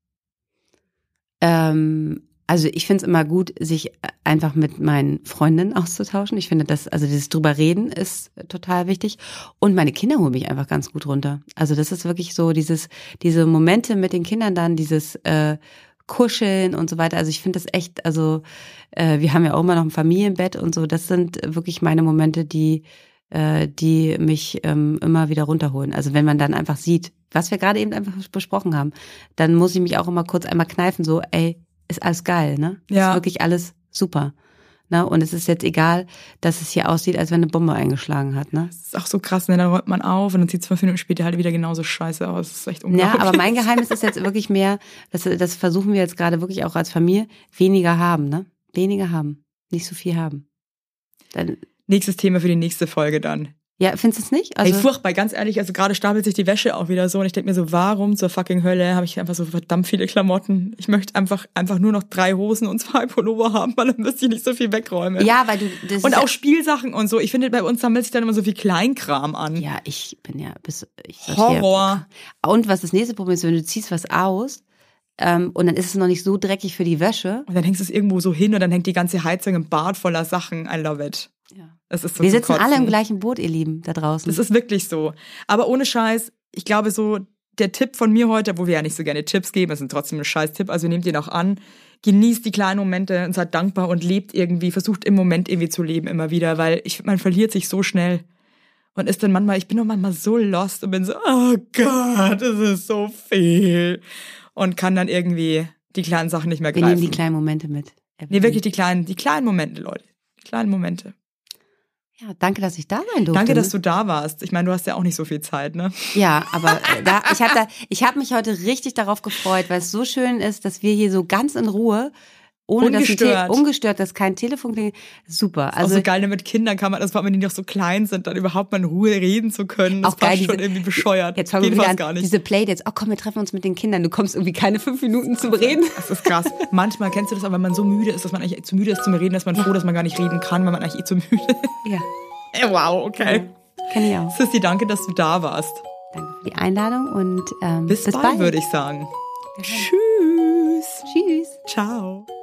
Ähm, also ich finde es immer gut, sich einfach mit meinen Freundinnen auszutauschen. Ich finde das, also dieses drüber reden ist total wichtig. Und meine Kinder holen mich einfach ganz gut runter. Also das ist wirklich so dieses, diese Momente mit den Kindern dann, dieses äh, Kuscheln und so weiter. Also ich finde das echt, also äh, wir haben ja auch immer noch ein Familienbett und so. Das sind wirklich meine Momente, die äh, die mich ähm, immer wieder runterholen. Also wenn man dann einfach sieht, was wir gerade eben einfach besprochen haben, dann muss ich mich auch immer kurz einmal kneifen, so, ey, ist alles geil, ne? Ja. Ist wirklich alles super. Ne? Und es ist jetzt egal, dass es hier aussieht, als wenn eine Bombe eingeschlagen hat, ne? Das ist auch so krass, ne? Dann räumt man auf und dann sieht es fünf Minuten später halt wieder genauso scheiße aus. Das ist echt unglaublich. Ja, aber mein Geheimnis ist jetzt wirklich mehr, das, das versuchen wir jetzt gerade wirklich auch als Familie, weniger haben, ne? Weniger haben. Nicht so viel haben. Dann, Nächstes Thema für die nächste Folge dann. ja, findest du es nicht? Also, Ey, furchtbar, ganz ehrlich, also gerade stapelt sich die Wäsche auch wieder so und ich denke mir so, warum zur fucking Hölle habe ich einfach so verdammt viele Klamotten? Ich möchte einfach einfach nur noch drei Hosen und zwei Pullover haben, weil dann müsste ich nicht so viel wegräumen. ja, weil du, das Und ist auch Spielsachen und so. Ich finde, bei uns sammelt sich dann immer so viel Kleinkram an. ja, ja, ich bin ja bis, ich sortiere- Horror. Und was das nächste Problem ist, wenn du ziehst was aus, ähm, und dann ist es noch nicht so dreckig für die Wäsche. Und dann hängst du es irgendwo so hin und dann hängt die ganze Heizung im Bad voller Sachen. I love it. Ja. Das ist so Wir zum sitzen Kotzen. alle im gleichen Boot, ihr Lieben, da draußen. Das ist wirklich so. Aber ohne Scheiß, ich glaube so, der Tipp von mir heute, wo wir ja nicht so gerne Tipps geben, das ist trotzdem ein Scheiß-Tipp, also nehmt ihn auch an, genießt die kleinen Momente und seid dankbar und lebt irgendwie, versucht im Moment irgendwie zu leben immer wieder, weil ich man verliert sich so schnell und ist dann manchmal, ich bin doch manchmal so lost und bin so, oh Gott, das ist so viel und kann dann irgendwie die kleinen Sachen nicht mehr Wir greifen. nehmen die kleinen Momente mit. Nee, wirklich die kleinen, die kleinen Momente, Leute. Die kleinen Momente. Ja, danke, dass ich da sein durfte. Danke, ne? dass du da warst. Ich meine, du hast ja auch nicht so viel Zeit, ne? Ja, aber äh, da, ich habe da, ich habe mich heute richtig darauf gefreut, weil es so schön ist, dass wir hier so ganz in Ruhe, ohne Ungestört. dass ein Te- ungestört, dass kein Telefon klingelt. Super. Also Also so geil, ne, mit Kindern kann man, das war, wenn die noch so klein sind, dann überhaupt mal in Ruhe reden zu können. Das auch geil, war schon diese, irgendwie bescheuert. Jetzt fangen wir Geht wieder fast an, gar nicht. diese Playdates. Oh komm, wir treffen uns mit den Kindern. Du kommst irgendwie keine fünf Minuten zum Reden. Das ist krass. Manchmal kennst du das, aber wenn man so müde ist, dass man eigentlich zu müde ist zum Reden, ist man froh, dass man gar nicht reden kann, weil man eigentlich eh zu müde ist. Ja. Ey, wow, okay. Ja, kenn ich auch. Sissi, danke, dass du da warst. Danke für die Einladung und ähm, Bis, bis bald, bald. würde ich sagen. Tschüss. Tschüss. Ciao.